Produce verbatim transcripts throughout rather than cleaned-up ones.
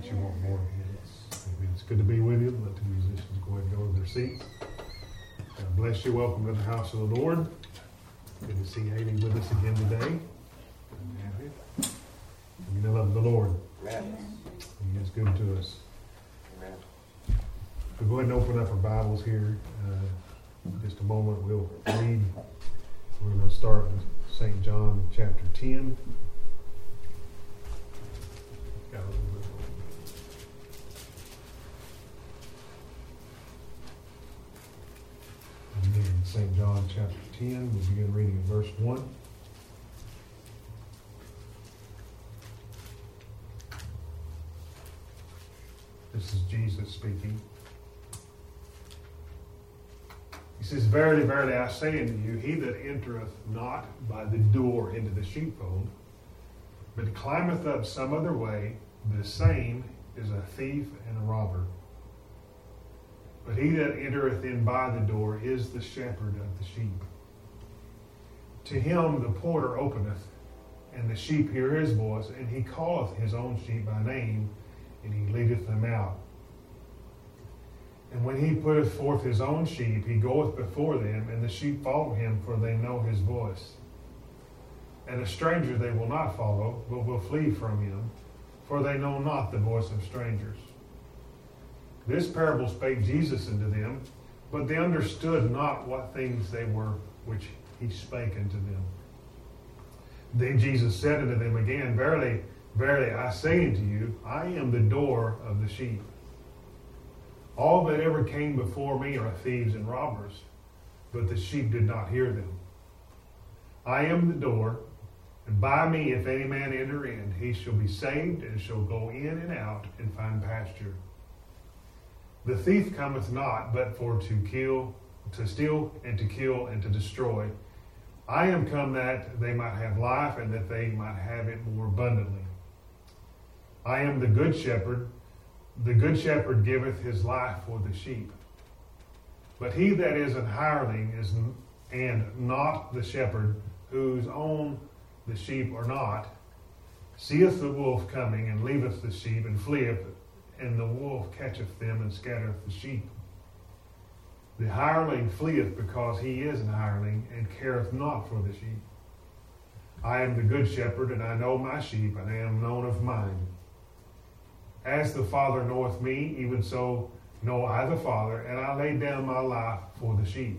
that you want more of us. Amen. It's good to be with you. Let the musicians go ahead and go to their seats. God bless you. Welcome to the house of the Lord. Good to see Haley with us again today. You know, love the Lord. Amen. He is good to us. Amen. So go ahead and open up our Bibles here. Uh, in just a moment, we'll read. We're going to start with Saint John chapter ten. Got a little bit. Amen. Saint John chapter ten. We'll begin reading at verse one. This is Jesus speaking. He says, Verily, verily, I say unto you, he that entereth not by the door into the sheepfold, but climbeth up some other way, the same is a thief and a robber. But he that entereth in by the door is the shepherd of the sheep. To him the porter openeth, and the sheep hear his voice, and he calleth his own sheep by name, and he leadeth them out. And when he putteth forth his own sheep, he goeth before them, and the sheep follow him, for they know his voice. And a stranger they will not follow, but will flee from him, for they know not the voice of strangers. This parable spake Jesus unto them, but they understood not what things they were which he spake unto them. Then Jesus said unto them again, Verily, verily, I say unto you, I am the door of the sheep. All that ever came before me are thieves and robbers, but the sheep did not hear them. I am the door, and by me if any man enter in, he shall be saved, and shall go in and out, and find pasture. The thief cometh not, but for to kill, to steal, and to kill, and to destroy. I am come that they might have life, and that they might have it more abundantly. I am the good shepherd. The good shepherd giveth his life for the sheep. But he that is an hireling is and not the shepherd, whose own the sheep are not, seeth the wolf coming, and leaveth the sheep, and fleeth, and the wolf catcheth them, and scattereth the sheep. The hireling fleeth because he is an hireling, and careth not for the sheep. I am the good shepherd, and I know my sheep, and I am known of mine. As the Father knoweth me, even so know I the Father, and I lay down my life for the sheep.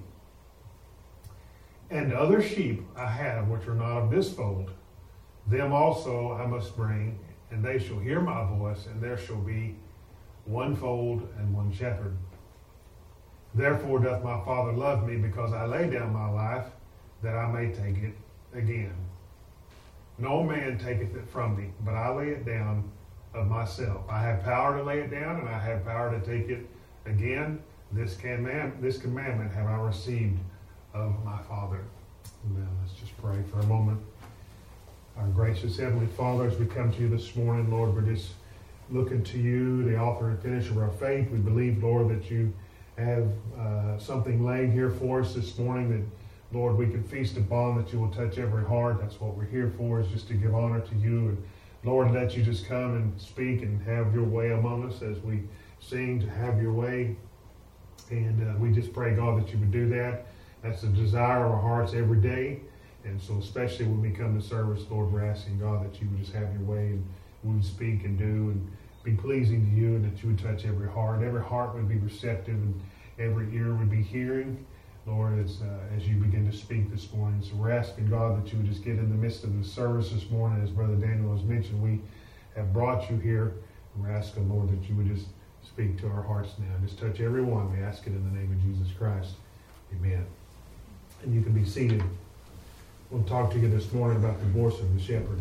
And other sheep I have which are not of this fold. Them also I must bring, and they shall hear my voice, and there shall be one fold and one shepherd. Therefore doth my Father love me, because I lay down my life, that I may take it again. No man taketh it from me, but I lay it down of myself. I have power to lay it down, and I have power to take it again. This command, this commandment have I received of my Father. Amen. Let's just pray for a moment. Our gracious Heavenly Father, as we come to you this morning, Lord, we're just looking to you, the author and finisher of our faith. We believe, Lord, that you have uh, something laid here for us this morning that, Lord, we can feast upon, that you will touch every heart. That's what we're here for, is just to give honor to you. And Lord, let you just come and speak and have your way among us as we sing to have your way. And uh, we just pray, God, that you would do that. That's the desire of our hearts every day. And so especially when we come to service, Lord, we're asking, God, that you would just have your way and we would speak and do and be pleasing to you, and that you would touch every heart. Every heart would be receptive, and every ear would be hearing, Lord, as, uh, as you begin to speak this morning. So we're asking, God, that you would just get in the midst of the service this morning. As Brother Daniel has mentioned, we have brought you here. We're asking, Lord, that you would just speak to our hearts now. Just touch everyone. We ask it in the name of Jesus Christ. Amen. And you can be seated. We'll talk to you this morning about the voice of the shepherd.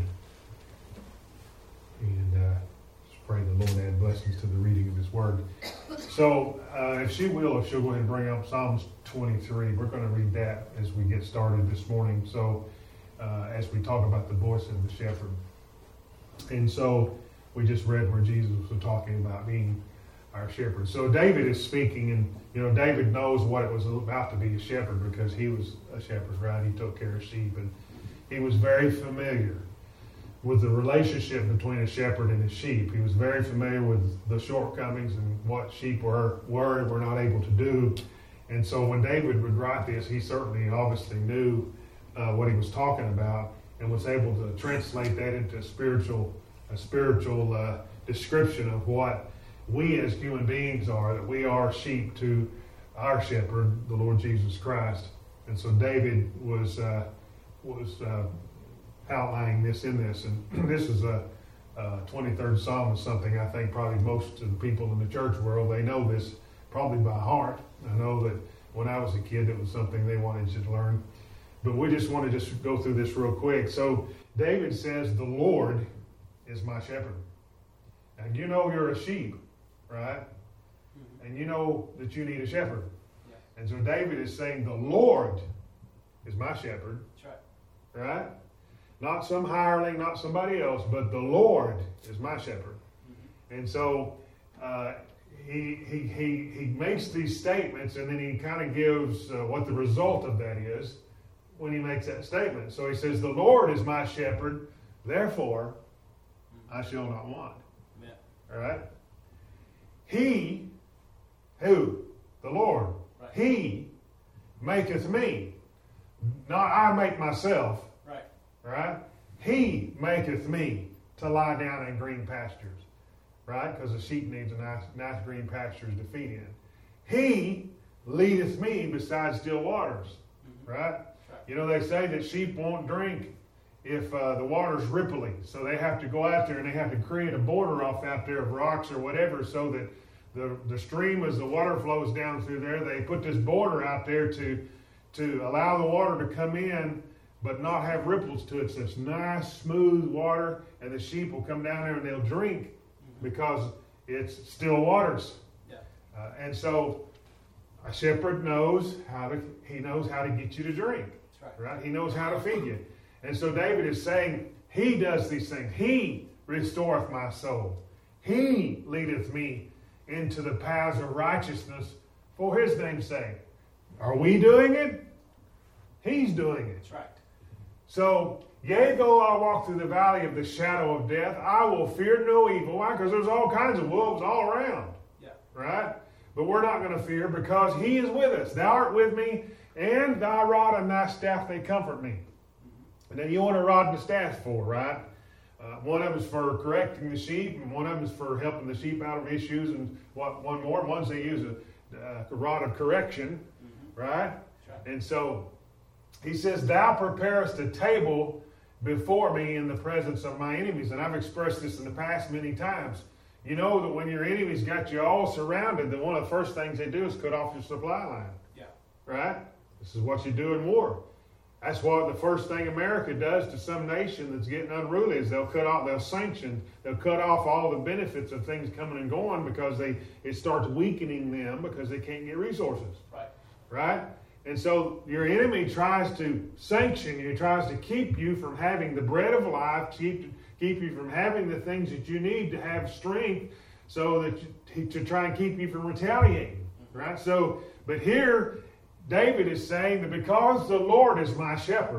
And uh, just pray the Lord add blessings to the reading of his word. So uh, if she will, if she'll go ahead and bring up Psalms twenty-three, we're going to read that as we get started this morning. So uh, as we talk about the voice of the shepherd. And so we just read where Jesus was talking about being our shepherd. So David is speaking, and you know, David knows what it was about to be a shepherd because he was a shepherd, right? He took care of sheep, and he was very familiar, with the relationship between a shepherd and his sheep. He was very familiar with the shortcomings and what sheep were, were and were not able to do. And so when David would write this, he certainly obviously knew uh, what he was talking about and was able to translate that into a spiritual, a spiritual uh, description of what we as human beings are, that we are sheep to our shepherd, the Lord Jesus Christ. And so David was uh, was uh, outlining this in this. And this is a, a twenty-third Psalm is something I think probably most of the people in the church world, they know this probably by heart. I know that when I was a kid, it was something they wanted you to learn. But we just want to just go through this real quick. So David says, the Lord is my shepherd. And you know you're a sheep, right? And you know that you need a shepherd. Yeah. And so David is saying, the Lord is my shepherd. That's right. Right? Not some hireling, not somebody else, but the Lord is my shepherd. Mm-hmm. And so uh, he, he, he, he makes these statements, and then he kind of gives uh, what the result of that is when he makes that statement. So he says, the Lord is my shepherd, therefore I shall not want. Yeah. All right? He, who? The Lord. Right. He maketh me. Not I make myself. Right. Right? He maketh me to lie down in green pastures. Right? Because the sheep needs a nice, nice green pastures to feed in. He leadeth me beside still waters. Mm-hmm. Right? Right? You know, they say that sheep won't drink if uh, the water's ripply. So they have to go out there and they have to create a border off out there of rocks or whatever so that the, the stream, as the water flows down through there, they put this border out there to, to allow the water to come in but not have ripples to it. So it's nice, smooth water, and the sheep will come down there and they'll drink because it's still waters. Yeah. Uh, and so a shepherd knows how to, he knows how to get you to drink. That's right. Right? He knows how to feed you. And so David is saying, he does these things. He restoreth my soul. He leadeth me into the paths of righteousness for his name's sake. Are we doing it? He's doing it. That's right. So, yea, though I walk through the valley of the shadow of death, I will fear no evil. Why? Because there's all kinds of wolves all around. Yeah. Right? But we're not going to fear because he is with us. Thou art with me, and thy rod and thy staff, they comfort me. And then you want a rod and a staff for, right? Uh, one of them is for correcting the sheep, and one of them is for helping the sheep out of issues, and what one more. One's they use a, uh, a rod of correction, mm-hmm. right? Right? And so he says, thou preparest a table before me in the presence of my enemies. And I've expressed this in the past many times. You know that when your enemies got you all surrounded, then one of the first things they do is cut off your supply line. Yeah. Right? This is what you do in war. That's what the first thing America does to some nation that's getting unruly is they'll cut off, they'll sanction, they'll cut off all the benefits of things coming and going because they it starts weakening them because they can't get resources. Right. Right? And so your enemy tries to sanction you, tries to keep you from having the bread of life, keep keep you from having the things that you need to have strength, so that you, to try and keep you from retaliating. Right? So, but here David is saying that because the Lord is my shepherd,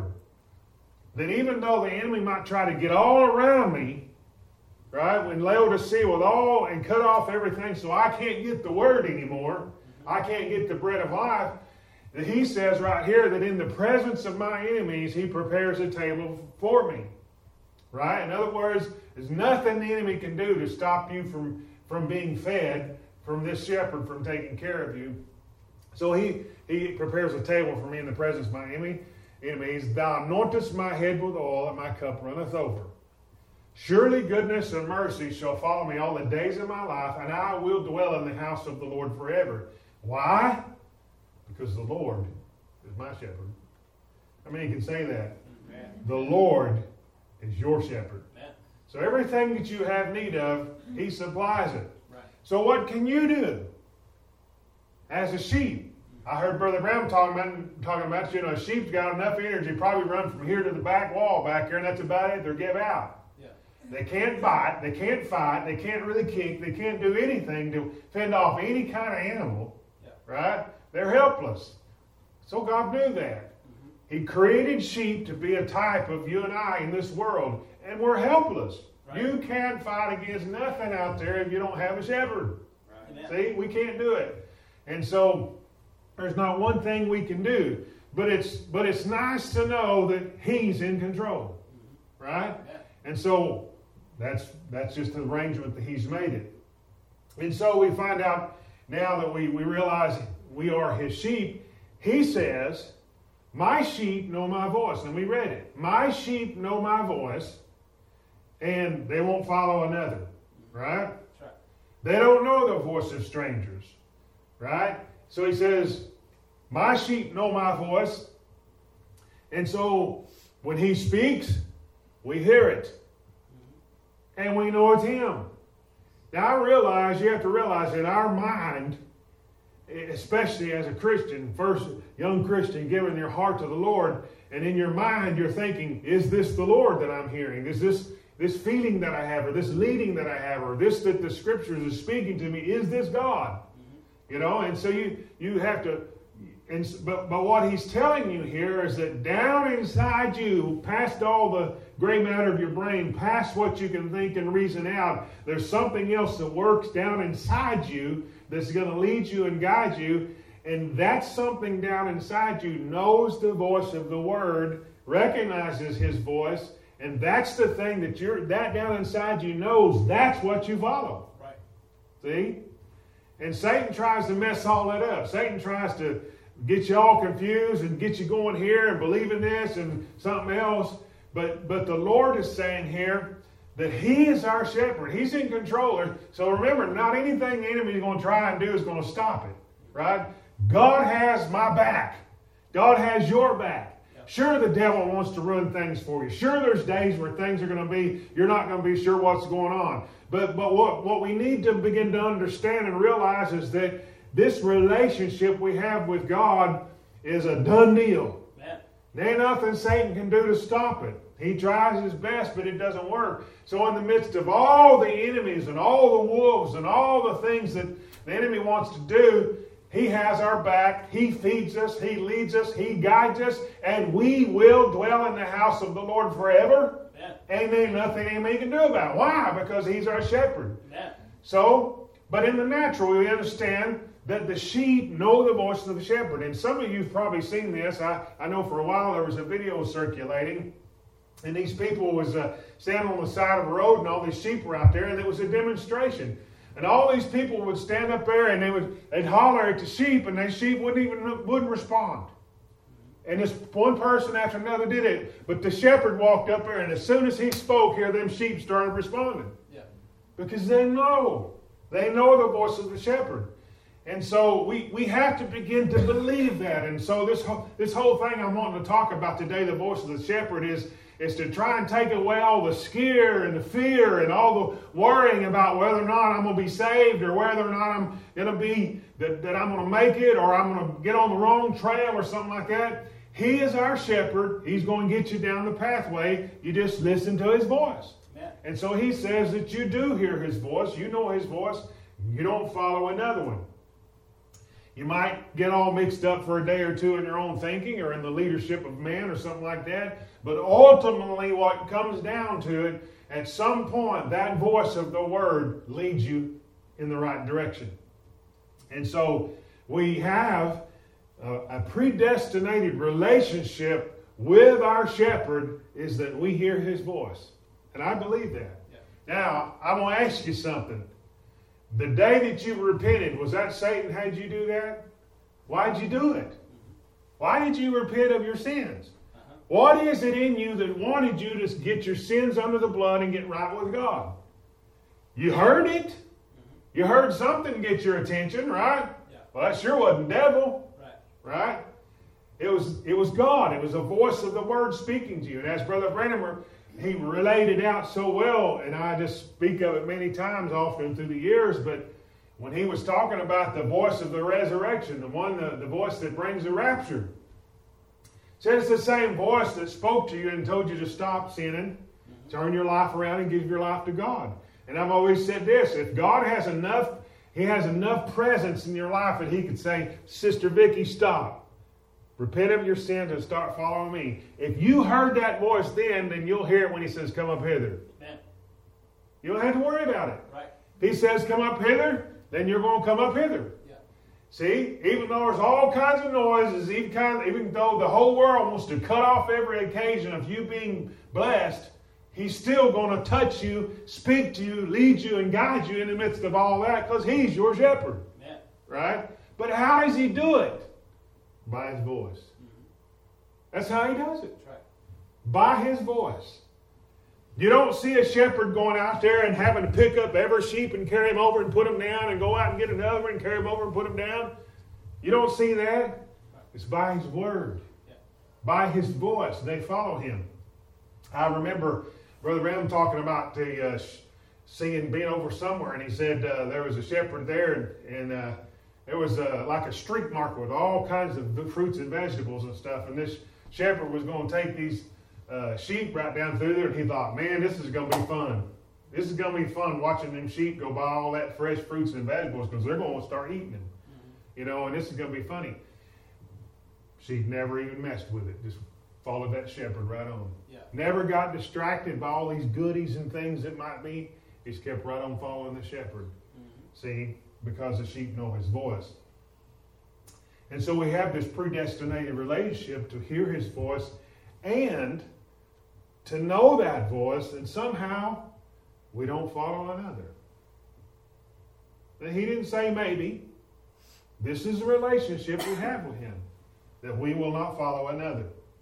that even though the enemy might try to get all around me, right, when Laodicea with all and cut off everything so I can't get the word anymore, I can't get the bread of life, that he says right here that in the presence of my enemies, he prepares a table for me. Right? In other words, there's nothing the enemy can do to stop you from, from being fed from this shepherd, from taking care of you. So he, he prepares a table for me in the presence of my enemy, enemies. Thou anointest my head with oil, and my cup runneth over. Surely goodness and mercy shall follow me all the days of my life, and I will dwell in the house of the Lord forever. Why? Because the Lord is my shepherd. I mean, you can say that. Amen. The Lord is your shepherd. Amen. So everything that you have need of, he supplies it. Right. So what can you do as a sheep? I heard Brother Brown talking about, talking about, you know, a sheep's got enough energy, probably run from here to the back wall back here, and that's about it. They'll give out. Yeah. They can't bite. They can't fight. They can't really kick. They can't do anything to fend off any kind of animal. Yeah. Right? They're helpless. So God knew that. Mm-hmm. He created sheep to be a type of you and I in this world. and we're helpless. Right. You can't fight against nothing out there if you don't have a shepherd. Right. See, we can't do it. And so there's not one thing we can do. But it's but it's nice to know that he's in control. Right? Yeah. And so that's that's just the arrangement that he's made it. And so we find out now that we, we realize we are his sheep. He says, my sheep know my voice. And we read it. My sheep know my voice, and they won't follow another. Right? That's right. They don't know the voice of strangers. Right? So he says, my sheep know my voice. And so when he speaks, we hear it. And we know it's him. Now I realize, you have to realize that our mind, especially as a Christian, first young Christian, giving your heart to the Lord, and in your mind you're thinking, is this the Lord that I'm hearing? Is this this feeling that I have, or this leading that I have, or this that the Scriptures is speaking to me, is this God? Mm-hmm. You know, and so you you have to, and but but what he's telling you here is that down inside you, past all the gray matter of your brain, past what you can think and reason out, there's something else that works down inside you that's going to lead you and guide you. And that something down inside you knows the voice of the Word, recognizes his voice, and that's the thing that you're that down inside you knows. That's what you follow. Right. See? And Satan tries to mess all that up. Satan tries to get you all confused and get you going here and believing this and something else. But but the Lord is saying here that he is our shepherd. He's in control. So remember, not anything the enemy is going to try and do is going to stop it. Right? God has my back. God has your back. Yep. Sure, the devil wants to ruin things for you. Sure, there's days where things are going to be, you're not going to be sure what's going on. But but what, what we need to begin to understand and realize is that this relationship we have with God is a done deal. Man. There ain't nothing Satan can do to stop it. He tries his best, but it doesn't work. So in the midst of all the enemies and all the wolves and all the things that the enemy wants to do, he has our back. He feeds us. He leads us. He guides us. And we will dwell in the house of the Lord forever. Yeah. And there ain't nothing anybody can do about it. Why? Because he's our shepherd. Yeah. So, but in the natural, we understand that the sheep know the voice of the shepherd. And some of you have probably seen this. I, I know for a while there was a video circulating. And these people was uh, standing on the side of the road, and all these sheep were out there, and it was a demonstration. And all these people would stand up there, and they would they'd holler at the sheep, and the sheep wouldn't even wouldn't respond. And this one person after another did it, but the shepherd walked up there, and as soon as he spoke, here them sheep started responding. Yeah. Because they know, they know the voice of the shepherd. And so we, we have to begin to believe that. And so this whole, this whole thing I'm wanting to talk about today, the voice of the shepherd, is, is to try and take away all the scare and the fear and all the worrying about whether or not I'm going to be saved or whether or not I'm going to be, that, that I'm going to make it or I'm going to get on the wrong trail or something like that. He is our shepherd. He's going to get you down the pathway. You just listen to his voice. Yeah. And so he says that you do hear his voice. You know his voice. You don't follow another one. You might get all mixed up for a day or two in your own thinking or in the leadership of man or something like that. But ultimately what comes down to it, at some point, that voice of the word leads you in the right direction. And so we have a, a predestinated relationship with our shepherd is that we hear his voice. And I believe that. Yeah. Now, I'm going to ask you something. The day that you repented, was that Satan had you do that? Why did you do it? Why did you repent of your sins? Uh-huh. What is it in you that wanted you to get your sins under the blood and get right with God? You heard it. Mm-hmm. You heard something get your attention, right? Yeah. Well, that sure wasn't devil, right? Right? It was it was God. It was the voice of the word speaking to you. And as Brother Branham, he related out so well, and I just speak of it many times often through the years, but when he was talking about the voice of the resurrection, the one, the, the voice that brings the rapture, said it's the same voice that spoke to you and told you to stop sinning, mm-hmm. turn your life around and give your life to God. And I've always said this, if God has enough, he has enough presence in your life that he could say, Sister Vicky, stop. Repent of your sins and start following me. If you heard that voice then, then you'll hear it when he says, come up hither. Amen. You don't have to worry about it. Right. If he says, come up hither, then you're going to come up hither. Yeah. See, even though there's all kinds of noises, even, kind, even though the whole world wants to cut off every occasion of you being blessed, he's still going to touch you, speak to you, lead you, and guide you in the midst of all that because he's your shepherd. Amen. Right? But how does he do it? By his voice. Mm-hmm. That's how he does it. That's right. By his voice. You don't see a shepherd going out there and having to pick up every sheep and carry him over and put him down and go out and get another one and carry him over and put him down. You don't see that. It's by his word. Yeah. By his voice. They follow him. I remember Brother Ram talking about the uh, seeing being over somewhere, and he said uh, there was a shepherd there, and, and uh, it was uh, like a street market with all kinds of fruits and vegetables and stuff. And this shepherd was going to take these uh, sheep right down through there. And he thought, man, this is going to be fun. This is going to be fun watching them sheep go buy all that fresh fruits and vegetables because they're going to start eating them. Mm-hmm. You know, and this is going to be funny. She never even messed with it. Just followed that shepherd right on. Yeah. Never got distracted by all these goodies and things that might be. He's kept right on following the shepherd. Mm-hmm. See? Because the sheep know his voice. And so we have this predestinated relationship to hear his voice and to know that voice, and somehow we don't follow another. Now, he didn't say maybe. This is a relationship we have with him, that we will not follow another.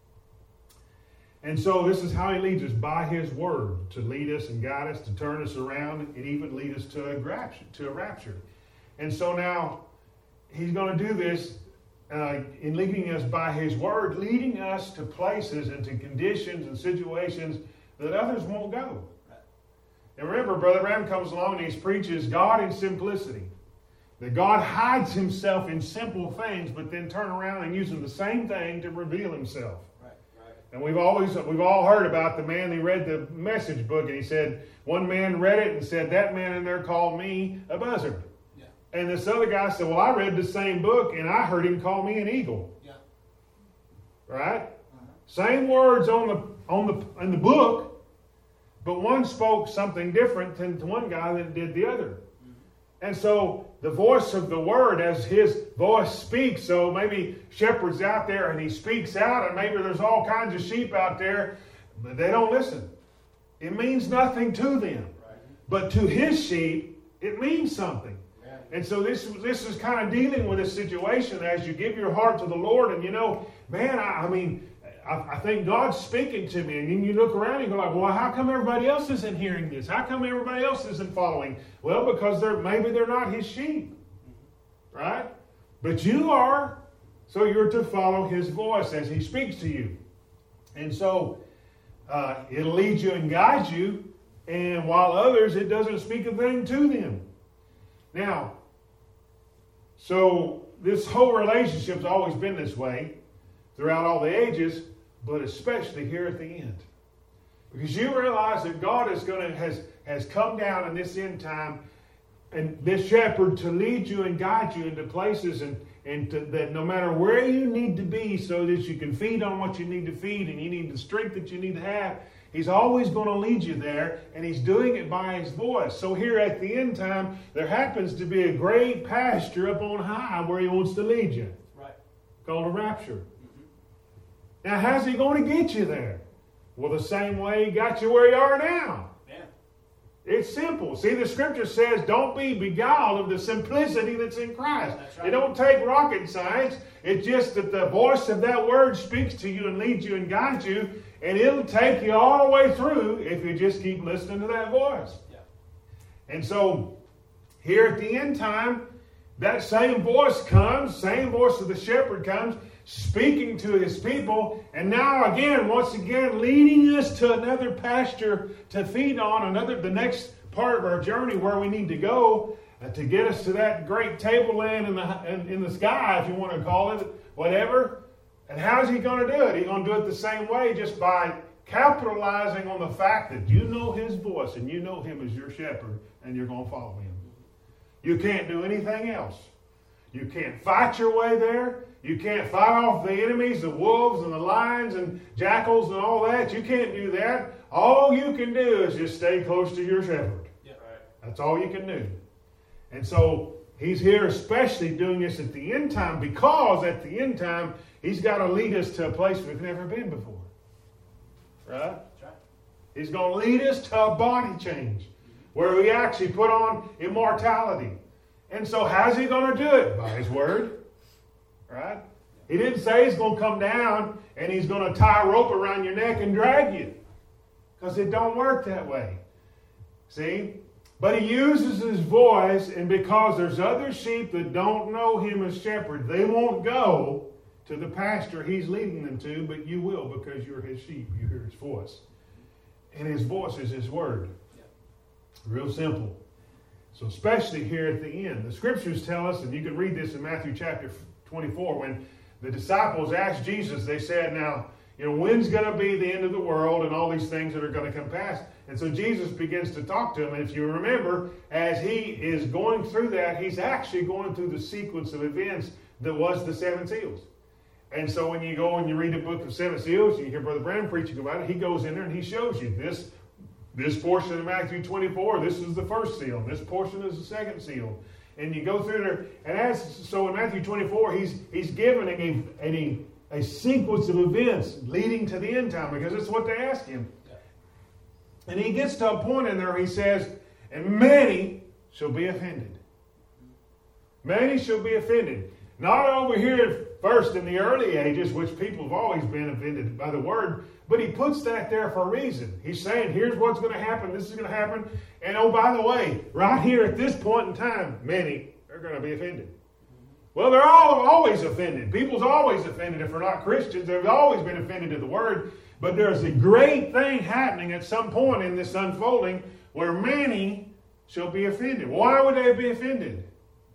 And so this is how he leads us, by his word, to lead us and guide us, to turn us around, and even lead us to a rapture. To a rapture. And so now he's going to do this uh, in leading us by his word, leading us to places and to conditions and situations that others won't go. And remember, Brother Ram comes along and he preaches God in simplicity. That God hides himself in simple things, but then turn around and uses the same thing to reveal himself. Right, right. And we've always we've all heard about the man who read the message book, and he said, one man read it and said, that man in there called me a buzzard. And this other guy said, well, I read the same book, and I heard him call me an eagle. Yeah. Right? Uh-huh. Same words on the on the in the book, but one spoke something different than the one guy that did the other. Mm-hmm. And so the voice of the word, as his voice speaks, so maybe shepherd's out there and he speaks out, and maybe there's all kinds of sheep out there, but they don't listen. It means nothing to them. Right. But to his sheep, it means something. And so this this is kind of dealing with a situation as you give your heart to the Lord. And you know, man, I, I mean, I, I think God's speaking to me. And then you look around and you go like, well, how come everybody else isn't hearing this? How come everybody else isn't following? Well, because they're maybe they're not his sheep. Right? But you are. So you're to follow his voice as he speaks to you. And so uh, it'll lead you and guide you. And while others, it doesn't speak a thing to them. Now, so this whole relationship's always been this way throughout all the ages, but especially here at the end. Because you realize that God is going to has has come down in this end time, and this shepherd to lead you and guide you into places, and and to, that no matter where you need to be, so that you can feed on what you need to feed, and you need the strength that you need to have. He's always going to lead you there, and he's doing it by his voice. So here at the end time, there happens to be a great pasture up on high where he wants to lead you. Right. Called a rapture. Mm-hmm. Now, how's he going to get you there? Well, the same way he got you where you are now. Yeah. It's simple. See, the scripture says, don't be beguiled of the simplicity that's in Christ. That's right. It don't take rocket science. It's just that the voice of that word speaks to you and leads you and guides you. And it'll take you all the way through if you just keep listening to that voice. Yeah. And so, here at the end time, that same voice comes, same voice of the shepherd comes, speaking to his people, and now again, once again, leading us to another pasture to feed on, another the next part of our journey where we need to go uh, to get us to that great tableland in the in, in the sky, if you want to call it, whatever. And how's he going to do it? He's going to do it the same way, just by capitalizing on the fact that you know his voice and you know him as your shepherd and you're going to follow him. You can't do anything else. You can't fight your way there. You can't fight off the enemies, the wolves and the lions and jackals and all that. You can't do that. All you can do is just stay close to your shepherd. Yeah, right. That's all you can do. And so he's here especially doing this at the end time, because at the end time, he's got to lead us to a place we've never been before. Right? That's right. He's going to lead us to a body change where we actually put on immortality. And so how's he going to do it? By his word. Right? He didn't say he's going to come down and he's going to tie a rope around your neck and drag you. Because it don't work that way. See? But he uses his voice, and because there's other sheep that don't know him as shepherd, they won't go to the pasture he's leading them to, but you will because you're his sheep. You hear his voice. And his voice is his word. Yeah. Real simple. So especially here at the end. The scriptures tell us, and you can read this in Matthew chapter twenty-four, when the disciples asked Jesus, they said, now, you know, when's going to be the end of the world and all these things that are going to come past? And so Jesus begins to talk to them. And if you remember, as he is going through that, he's actually going through the sequence of events that was the seven seals. And so when you go and you read the book of Seven Seals, you hear Brother Branham preaching about it, he goes in there and he shows you this, this portion of Matthew twenty-four, this is the first seal, and this portion is the second seal. And you go through there, and as so in Matthew twenty-four, he's he's given a, a, a sequence of events leading to the end time, because that's what they ask him. And he gets to a point in there, he says, and many shall be offended. Many shall be offended. Not over here first in the early ages, which people have always been offended by the word, but he puts that there for a reason. He's saying, here's what's going to happen, this is going to happen, and oh, by the way, right here at this point in time, many are going to be offended. Well, they're all always offended. People's always offended if they're not Christians. They've always been offended to the word. But there's a great thing happening at some point in this unfolding where many shall be offended. Why would they be offended?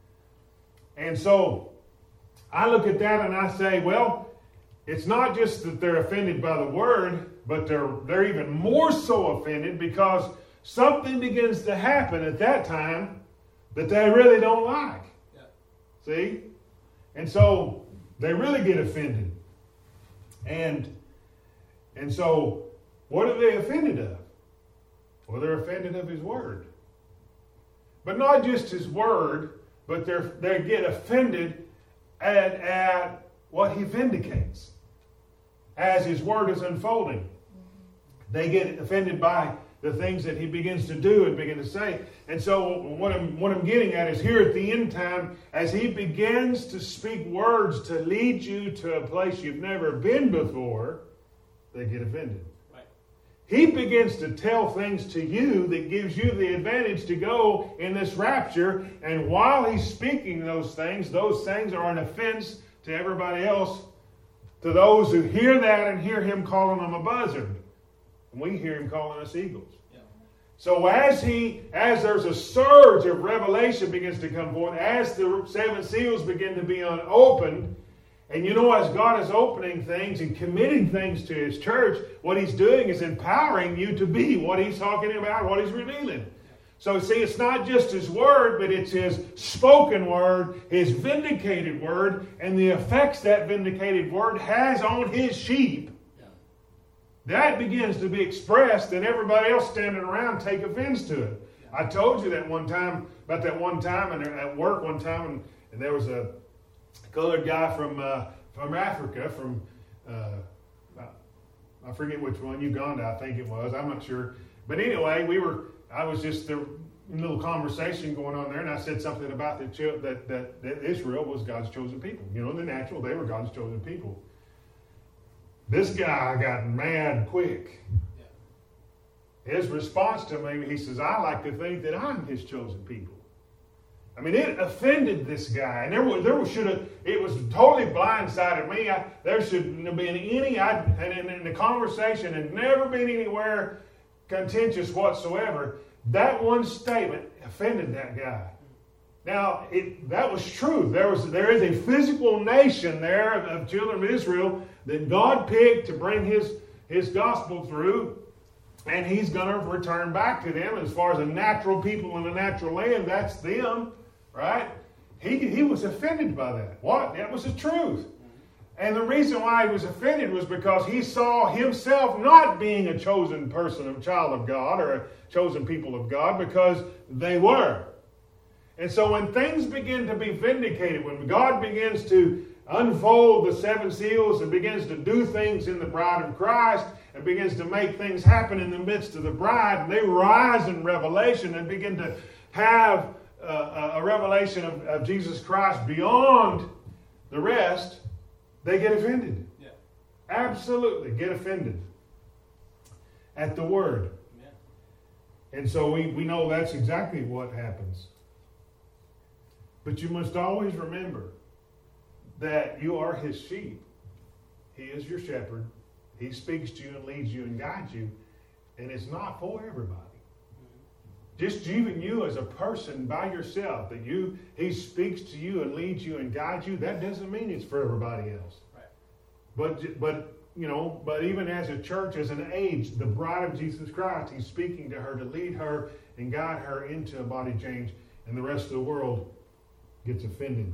And so I look at that and I say, well, it's not just that they're offended by the word, but they're, they're even more so offended because something begins to happen at that time that they really don't like. Yeah. See? And so they really get offended. And And so, what are they offended of? Well, they're offended of his word. But not just his word, but they're, they get offended at, at what he vindicates as his word is unfolding. They get offended by the things that he begins to do and begin to say. And so what I'm, what I'm getting at is here at the end time, as he begins to speak words to lead you to a place you've never been before, they get offended. Right. He begins to tell things to you that gives you the advantage to go in this rapture. And while he's speaking those things, those things are an offense to everybody else, to those who hear that and hear him calling them a buzzard. And we hear him calling us eagles. Yeah. So as he, as there's a surge of revelation begins to come forth, as the seven seals begin to be unopened, and you know, as God is opening things and committing things to his church, what he's doing is empowering you to be what he's talking about, what he's revealing. So see, it's not just his word, but it's his spoken word, his vindicated word, and the effects that vindicated word has on his sheep. Yeah. That begins to be expressed, and everybody else standing around take offense to it. Yeah. I told you that one time, about that one time, and at work one time, and, and there was a colored guy from uh, from Africa, from uh, I forget which one, Uganda, I think it was. I'm not sure, but anyway, we were. I was just a little conversation going on there, and I said something about the that, that that Israel was God's chosen people. You know, in the natural, they were God's chosen people. This guy got mad quick. Yeah. His response to me, he says, "I like to think that I'm His chosen people." I mean, it offended this guy, and there was, there was, should have, it was totally blindsided me. I, there shouldn't have been any, I, and in, in the conversation had never been anywhere contentious whatsoever. That one statement offended that guy. Now, it, that was true. There was, there is a physical nation there of, of children of Israel that God picked to bring His, His gospel through. And He's going to return back to them. As far as a natural people in a natural land, that's them. Right? he, he was offended by that. What? That was the truth. And the reason why he was offended was because he saw himself not being a chosen person, a child of God, or a chosen people of God, because they were. And so when things begin to be vindicated, when God begins to unfold the seven seals and begins to do things in the bride of Christ and begins to make things happen in the midst of the bride, and they rise in revelation and begin to have uh, a revelation of, of Jesus Christ beyond the rest, they get offended. Yeah. Absolutely get offended at the word. Yeah. And so we, we know that's exactly what happens. But you must always remember that you are his sheep. He is your shepherd. He speaks to you and leads you and guides you. And it's not for everybody. Mm-hmm. Just even you as a person by yourself, that you he speaks to you and leads you and guides you, that doesn't mean it's for everybody else. Right. But, but you know, but even as a church, as an age, the bride of Jesus Christ, he's speaking to her to lead her and guide her into a body change, and the rest of the world gets offended.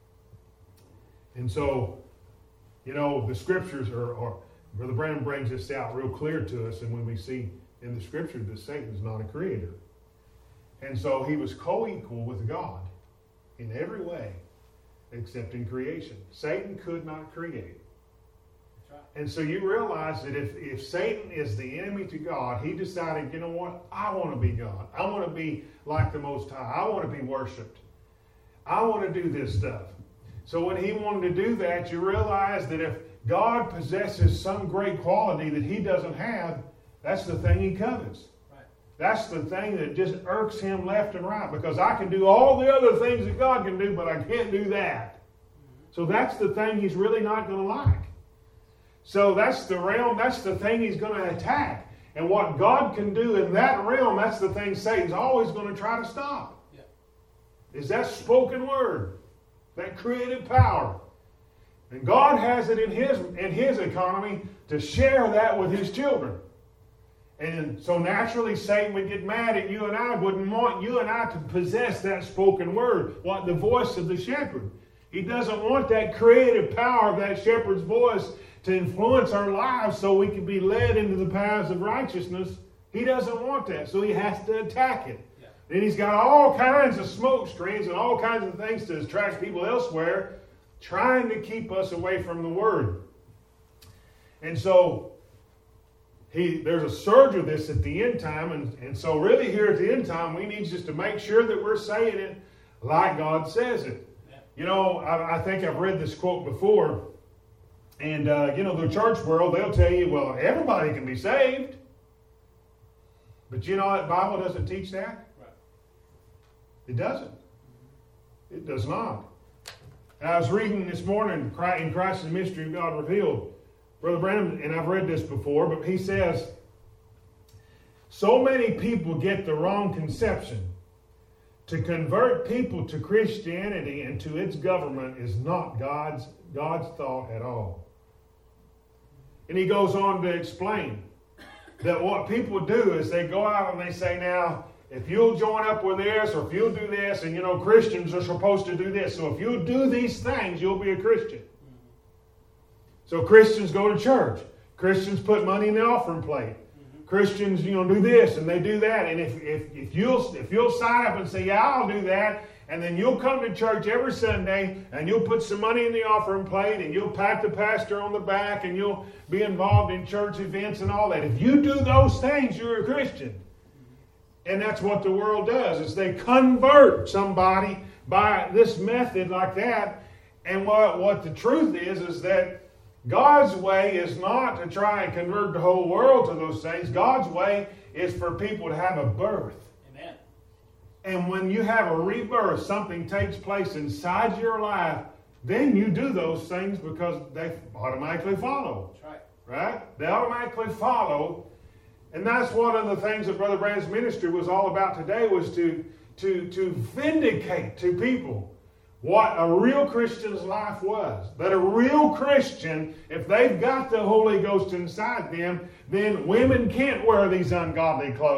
And so, you know, the scriptures are, are Brother Branham brings this out real clear to us, and when we see in the scripture that Satan is not a creator. And so he was co-equal with God in every way except in creation. Satan could not create. That's right. And so you realize that if, if Satan is the enemy to God, he decided, you know what, I want to be God. I want to be like the Most High. I want to be worshipped. I want to do this stuff. So when he wanted to do that, you realize that if God possesses some great quality that he doesn't have, that's the thing he covets. Right. That's the thing that just irks him left and right, because I can do all the other things that God can do, but I can't do that. Mm-hmm. So that's the thing he's really not going to like. So that's the realm, that's the thing he's going to attack. And what God can do in that realm, that's the thing Satan's always going to try to stop. Yeah. Is that spoken word. That creative power. And God has it in his, in his economy to share that with his children. And so naturally Satan would get mad at you and I, wouldn't want you and I to possess that spoken word, what the voice of the shepherd. He doesn't want that creative power of that shepherd's voice to influence our lives so we can be led into the paths of righteousness. He doesn't want that, so he has to attack it. And he's got all kinds of smoke screens and all kinds of things to attract people elsewhere, trying to keep us away from the Word. And so he, there's a surge of this at the end time. And, and so really here at the end time, we need just to make sure that we're saying it like God says it. Yeah. You know, I, I think I've read this quote before. And, uh, you know, the church world, they'll tell you, well, everybody can be saved. But you know, the Bible doesn't teach that. It doesn't. It does not. I was reading this morning in Christ's Mystery of God Revealed. Brother Branham, and I've read this before, but he says, so many people get the wrong conception. To convert people to Christianity and to its government is not God's, God's thought at all. And he goes on to explain that what people do is they go out and they say, now, if you'll join up with this, or if you'll do this, and you know, Christians are supposed to do this. So if you'll do these things, you'll be a Christian. Mm-hmm. So Christians go to church. Christians put money in the offering plate. Mm-hmm. Christians, you know, do this and they do that. And if, if, if you'll if you'll sign up and say, yeah, I'll do that, and then you'll come to church every Sunday, and you'll put some money in the offering plate, and you'll pat the pastor on the back, and you'll be involved in church events and all that. If you do those things, you're a Christian. And that's what the world does, is they convert somebody by this method like that. And what, what the truth is, is that God's way is not to try and convert the whole world to those things. God's way is for people to have a birth. Amen. And when you have a rebirth, something takes place inside your life, then you do those things because they automatically follow. That's right. Right? They automatically follow. And that's one of the things that Brother Branham's ministry was all about today, was to, to, to vindicate to people what a real Christian's life was. That a real Christian, if they've got the Holy Ghost inside them, then women can't wear these ungodly clothes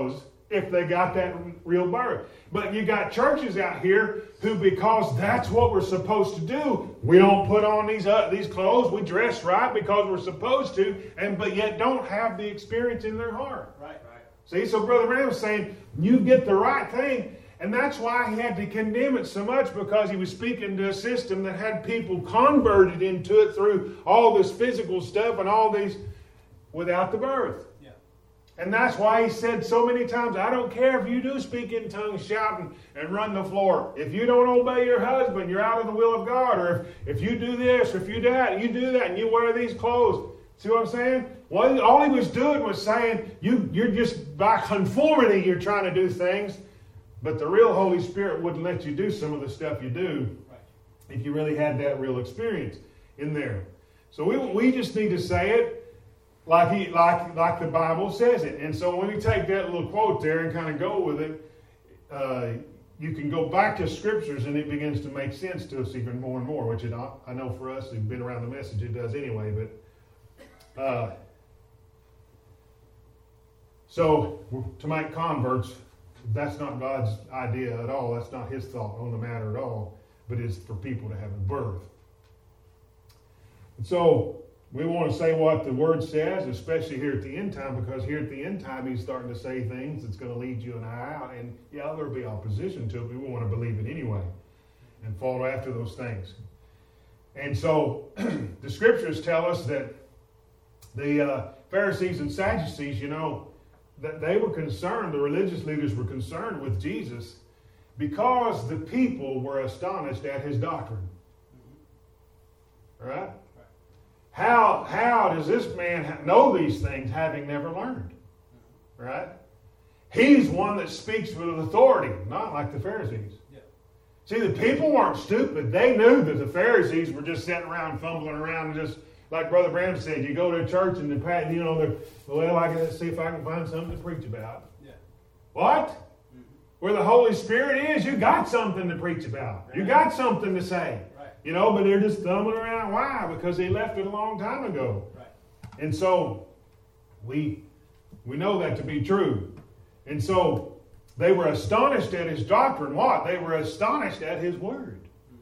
if they got that real birth. But you got churches out here who, because that's what we're supposed to do, we don't put on these uh, these clothes, we dress right because we're supposed to, and but yet don't have the experience in their heart. Right, right. See, so Brother Branham was saying, you get the right thing, and that's why he had to condemn it so much, because he was speaking to a system that had people converted into it through all this physical stuff and all these without the birth. Yeah. And that's why he said so many times, I don't care if you do speak in tongues, shouting, and run the floor. If you don't obey your husband, you're out of the will of God. Or if, if you do this, or if you do that, you do that, and you wear these clothes. See what I'm saying? Well, all he was doing was saying, you, you're just, by conformity, you're trying to do things. But the real Holy Spirit wouldn't let you do some of the stuff you do Right. if you really had that real experience in there. So we we just need to say it like he like like the Bible says it. And so when we take that little quote there and kind of go with it, uh, you can go back to scriptures and it begins to make sense to us even more and more. Which it, I know for us who've been around the message, it does anyway. But uh, so to make converts, that's not God's idea at all. That's not his thought on the matter at all. But it's for people to have a birth. And so we want to say what the Word says, especially here at the end time, because here at the end time he's starting to say things that's going to lead you and I out. And yeah, there'll be opposition to it, but we want to believe it anyway and follow after those things. And so the scriptures tell us that the uh, Pharisees and Sadducees, you know, that they were concerned, the religious leaders were concerned with Jesus because the people were astonished at his doctrine. Right? How, how does this man know these things having never learned? Right? He's one that speaks with authority, not like the Pharisees. Yeah. See, the people weren't stupid. They knew that the Pharisees were just sitting around fumbling around and just, like Brother Branham said, you go to a church and the you know, they're, well, I gotta see if I can find something to preach about. Yeah. What? Mm-hmm. Where the Holy Spirit is, you got something to preach about. Right. You got something to say. Right. You know, but they're just thumbing around. Why? Because they left it a long time ago. Right. And so we we know that to be true. And so they were astonished at his doctrine. What? They were astonished at his word.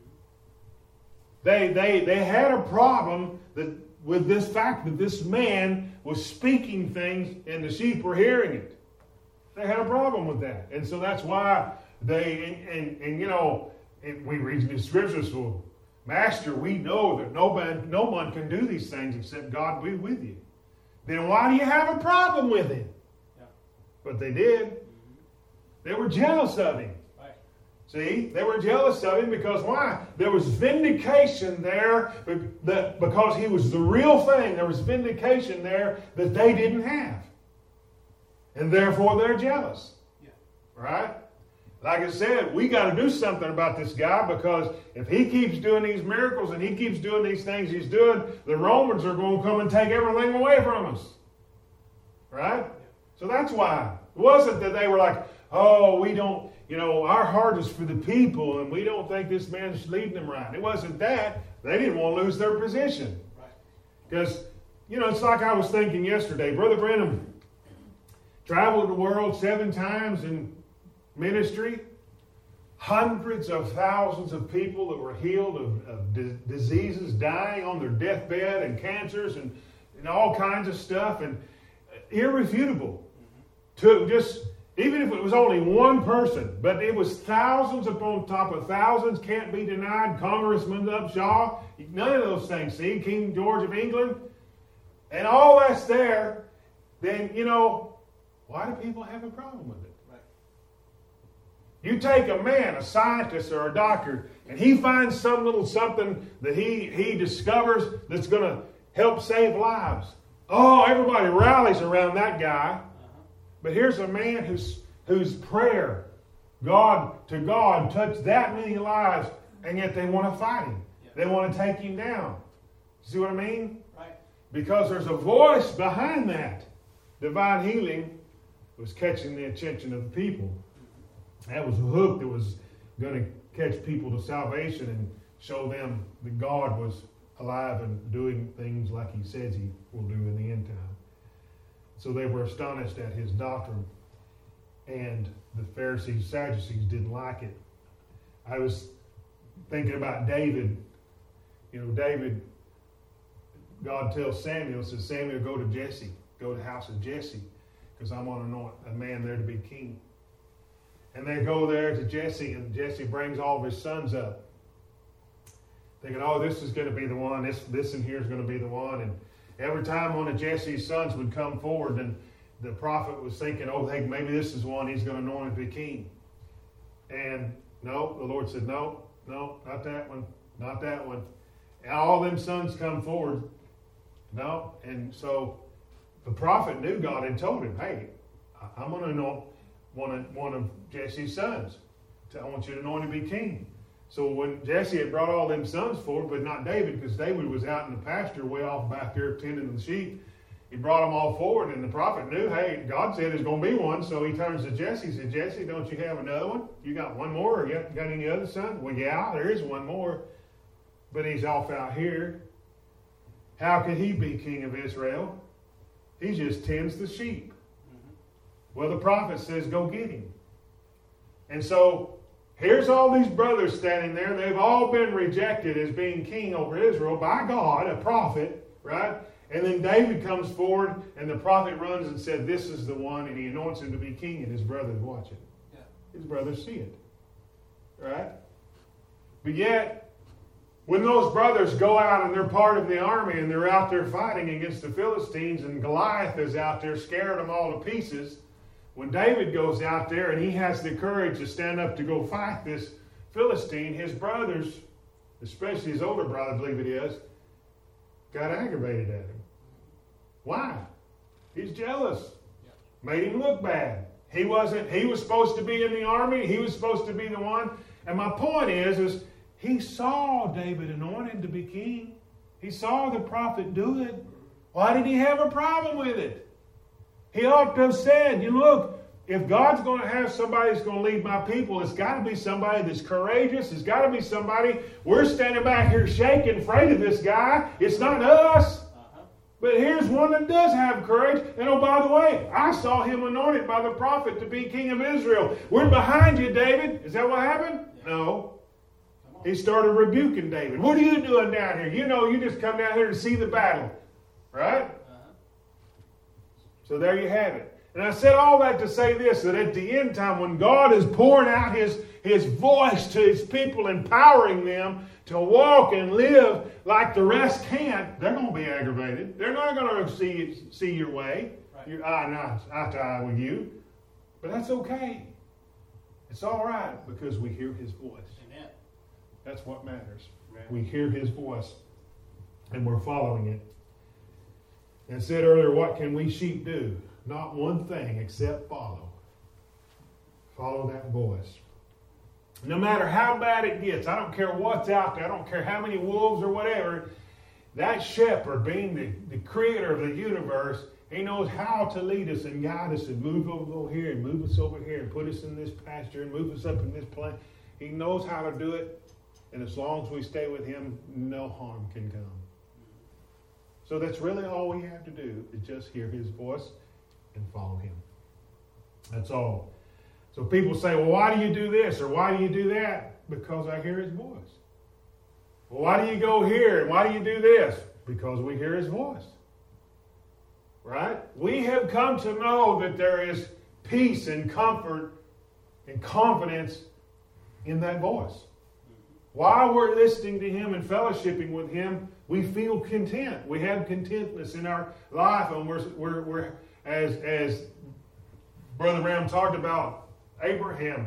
They, they, they had a problem that, with this fact that this man was speaking things and the sheep were hearing it. They had a problem with that. And so that's why they, and, and, and you know, and we read in the scriptures, well, Master, we know that no man, no one can do these things except God be with you. Then why do you have a problem with him? Yeah. But they did. Mm-hmm. They were jealous of him. See, they were jealous of him because why? There was vindication there that because he was the real thing. There was vindication there that they didn't have. And therefore they're jealous. Yeah. Right? Like I said, we got to do something about this guy because if he keeps doing these miracles and he keeps doing these things he's doing, the Romans are going to come and take everything away from us. Right? Yeah. So that's why. It wasn't that they were like, oh, we don't... You know, our heart is for the people, and we don't think this man's leading them right. It wasn't that. They didn't want to lose their position. Because, right. you know, it's like I was thinking yesterday. Brother Branham traveled the world seven times in ministry. Hundreds of thousands of people that were healed of, of d- diseases, dying on their deathbed, and cancers, and, and all kinds of stuff. And irrefutable. Mm-hmm. To just... Even if it was only one person, but it was thousands upon top of thousands, can't be denied. Congressman Upshaw, none of those things. See, King George of England, and all that's there. Then, you know, why do people have a problem with it? Right. You take a man, a scientist or a doctor, and he finds some little something that he, he discovers that's going to help save lives. Oh, everybody rallies around that guy. But here's a man whose whose prayer, God to God, touched that many lives, and yet they want to fight him. Yeah. They want to take him down. See what I mean? Right. Because there's a voice behind that. Divine healing was catching the attention of the people. That was a hook that was going to catch people to salvation and show them that God was alive and doing things like he says he will do in the end time. So they were astonished at his doctrine. And the Pharisees, Sadducees didn't like it. I was thinking about David. You know, David, God tells Samuel, says, Samuel, go to Jesse. Go to the house of Jesse, because I'm going to anoint a man there to be king. And they go there to Jesse, and Jesse brings all of his sons up, thinking, oh, this is going to be the one. This, this in here is going to be the one. And every time one of Jesse's sons would come forward, and the prophet was thinking, oh, hey, maybe this is one he's going to anoint to be king. And no, the Lord said, no, no, not that one, not that one. And all them sons come forward. No, and so the prophet knew God had told him, hey, I'm going to anoint one of, one of Jesse's sons. I want you to anoint him to be king. So when Jesse had brought all them sons forward, but not David, because David was out in the pasture way off back there tending the sheep, he brought them all forward, and the prophet knew, hey, God said there's going to be one. So he turns to Jesse and said, Jesse, don't you have another one? You got one more? Or you got, got any other sons? Well, yeah, there is one more, but he's off out here. How could he be king of Israel? He just tends the sheep. Mm-hmm. Well, the prophet says, go get him. And so here's all these brothers standing there. They've all been rejected as being king over Israel by God, a prophet, right? And then David comes forward, and the prophet runs and said, this is the one, and he anoints him to be king, and his brothers watch it. Yeah. His brothers see it. Right? But yet, when those brothers go out and they're part of the army and they're out there fighting against the Philistines, and Goliath is out there scaring them all to pieces, when David goes out there and he has the courage to stand up to go fight this Philistine, his brothers, especially his older brother, I believe it is, got aggravated at him. Why? He's jealous. Made him look bad. He wasn't, he was supposed to be in the army. He was supposed to be the one. And my point is, is he saw David anointed to be king. He saw the prophet do it. Why did he have a problem with it? He ought to have said, you know, look, if God's going to have somebody that's going to lead my people, it's got to be somebody that's courageous. It's got to be somebody. We're standing back here shaking, afraid of this guy. It's not us. Uh-huh. But here's one that does have courage. And oh, by the way, I saw him anointed by the prophet to be king of Israel. We're behind you, David. Is that what happened? Yeah. No. He started rebuking David. What are you doing down here? You know, you just come down here to see the battle. Right? Uh-huh. So there you have it. And I said all that to say this, that at the end time, when God is pouring out his, his voice to his people, empowering them to walk and live like the rest can't, they're going to be aggravated. They're not going to see, see your way, right. your eye, not eye to eye with you. But that's okay. It's all right because we hear his voice. Amen. That's what matters. Amen. We hear his voice and we're following it. And I said earlier, what can we sheep do? Not one thing except follow. Follow that voice. No matter how bad it gets, I don't care what's out there, I don't care how many wolves or whatever, that shepherd, being the, the creator of the universe, he knows how to lead us and guide us and move over here and move us over here and put us in this pasture and move us up in this place. He knows how to do it, and as long as we stay with him, no harm can come. So that's really all we have to do, is just hear his voice and follow him. That's all. So people say, well, why do you do this or why do you do that? Because I hear his voice. Well, why do you go here and why do you do this? Because we hear his voice. Right? We have come to know that there is peace and comfort and confidence in that voice. While we're listening to him and fellowshipping with him, we feel content. We have contentness in our life, and we're, we're, we're as, as Brother Ram talked about Abraham,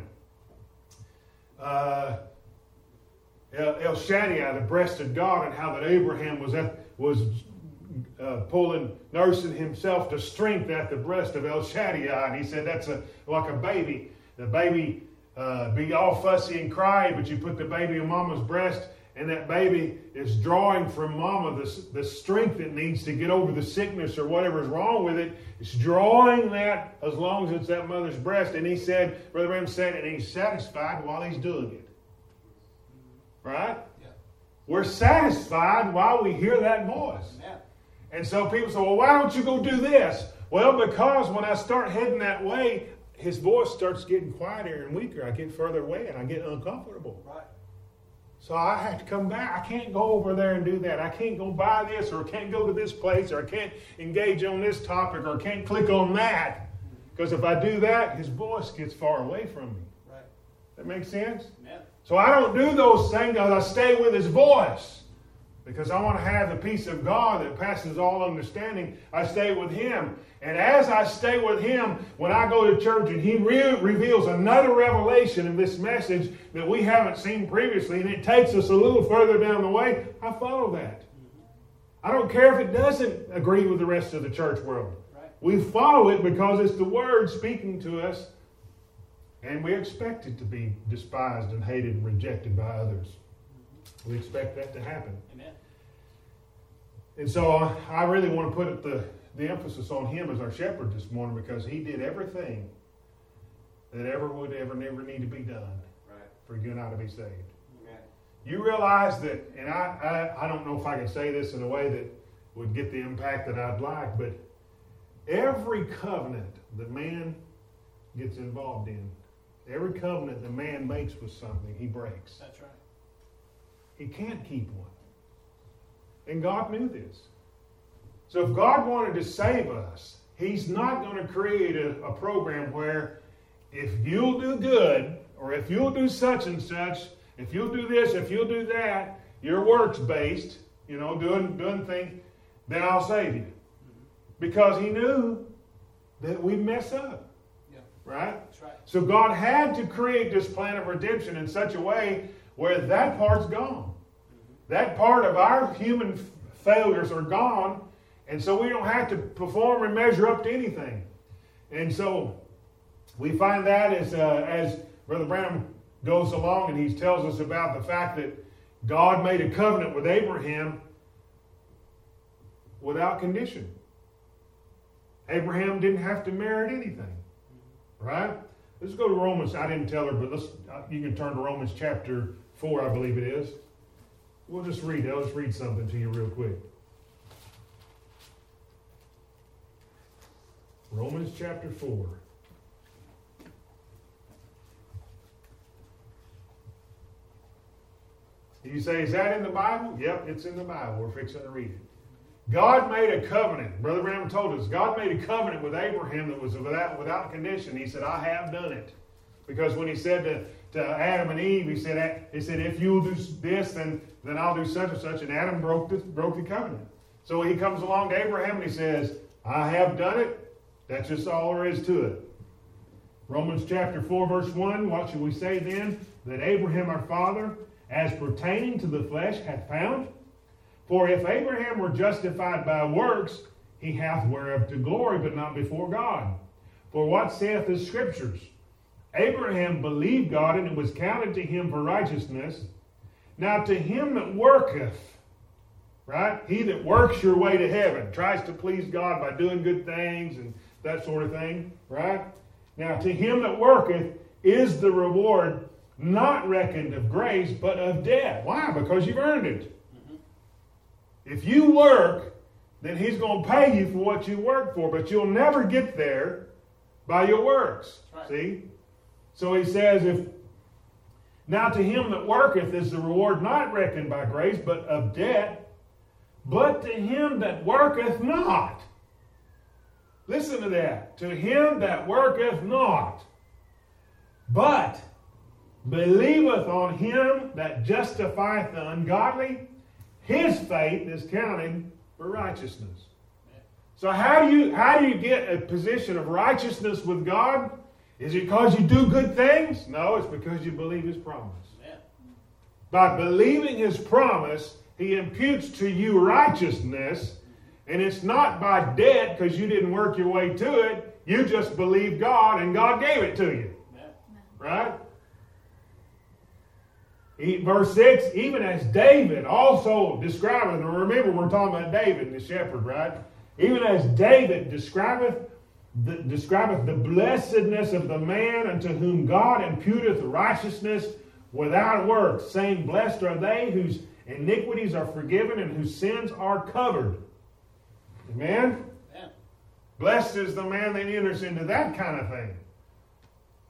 uh, El Shaddai, the breast of God, and how that Abraham was at, was uh, pulling, nursing himself to strength at the breast of El Shaddai, and he said that's a like a baby. The baby uh, be all fussy and cry, but you put the baby in mama's breast, and that baby is drawing from mama the, the strength it needs to get over the sickness or whatever is wrong with it. It's drawing that as long as it's that mother's breast. And he said, Brother Ram said, and he's satisfied while he's doing it. Right? Yeah. We're satisfied while we hear that voice. Yeah. And so people say, well, why don't you go do this? Well, because when I start heading that way, his voice starts getting quieter and weaker. I get further away and I get uncomfortable. Right. So I have to come back. I can't go over there and do that. I can't go buy this, or I can't go to this place, or I can't engage on this topic, or I can't click on that. Because if I do that, his voice gets far away from me. Right. That makes sense? Yeah. So I don't do those things. I stay with his voice. Because I want to have the peace of God that passes all understanding. I stay with him. And as I stay with him, when I go to church and he re- reveals another revelation of this message that we haven't seen previously, and it takes us a little further down the way, I follow that. I don't care if it doesn't agree with the rest of the church world. Right. We follow it because it's the Word speaking to us, and we expect it to be despised and hated and rejected by others. We expect that to happen. Amen. And so uh, I really want to put the, the emphasis on him as our shepherd this morning, because he did everything that ever would ever never need to be done Right. for you and I to be saved. Amen. You realize that, and I, I, I don't know if I can say this in a way that would get the impact that I'd like, but every covenant that man gets involved in, every covenant that man makes with something, he breaks. That's right. He can't keep one. And God knew this. So if God wanted to save us, he's not going to create a, a program where if you'll do good, or if you'll do such and such, if you'll do this, if you'll do that, you're works-based, you know, doing, doing things, then I'll save you. Because he knew that we'd mess up. Yeah. Right? That's right. So God had to create this plan of redemption in such a way where that part's gone. That part of our human f- failures are gone, and so we don't have to perform or measure up to anything. And so we find that as uh, as Brother Branham goes along and he tells us about the fact that God made a covenant with Abraham without condition. Abraham didn't have to merit anything, right? Let's go to Romans. I didn't tell her, but let's. Uh, you can turn to Romans chapter four, I believe it is. We'll just read it. I'll just read something to you real quick. Romans chapter four. You say, is that in the Bible? Yep, it's in the Bible. We're fixing to read it. God made a covenant. Brother Branham told us, God made a covenant with Abraham that was without, without condition. He said, I have done it. Because when he said to, to Adam and Eve, he said, he said, if you'll do this, then, then I'll do such and such. And Adam broke the, broke the covenant. So he comes along to Abraham and he says, I have done it. That's just all there is to it. Romans chapter four, verse one, what shall we say then? That Abraham our father, as pertaining to the flesh, hath found? For if Abraham were justified by works, he hath whereof to glory, but not before God. For what saith the Scriptures? Abraham believed God, and it was counted to him for righteousness. Now to him that worketh, right? He that works your way to heaven, tries to please God by doing good things and that sort of thing, right? Now to him that worketh is the reward not reckoned of grace, but of debt. Why? Because you've earned it. If you work, then he's going to pay you for what you work for, but you'll never get there by your works. Right. See? So he says, if now to him that worketh is the reward not reckoned by grace, but of debt, but to him that worketh not. Listen to that. To him that worketh not, but believeth on him that justifieth the ungodly, his faith is counted for righteousness. So how do you how do you get a position of righteousness with God? Is it because you do good things? No, it's because you believe his promise. Amen. By believing his promise, he imputes to you righteousness, and it's not by debt because you didn't work your way to it. You just believe God, and God gave it to you. Amen. Right? Verse six, even as David also describeth, and remember we're talking about David, the shepherd, right? Even as David describeth the, describeth the blessedness of the man unto whom God imputeth righteousness without works, saying, blessed are they whose iniquities are forgiven and whose sins are covered. Amen? Amen. Blessed is the man that enters into that kind of thing.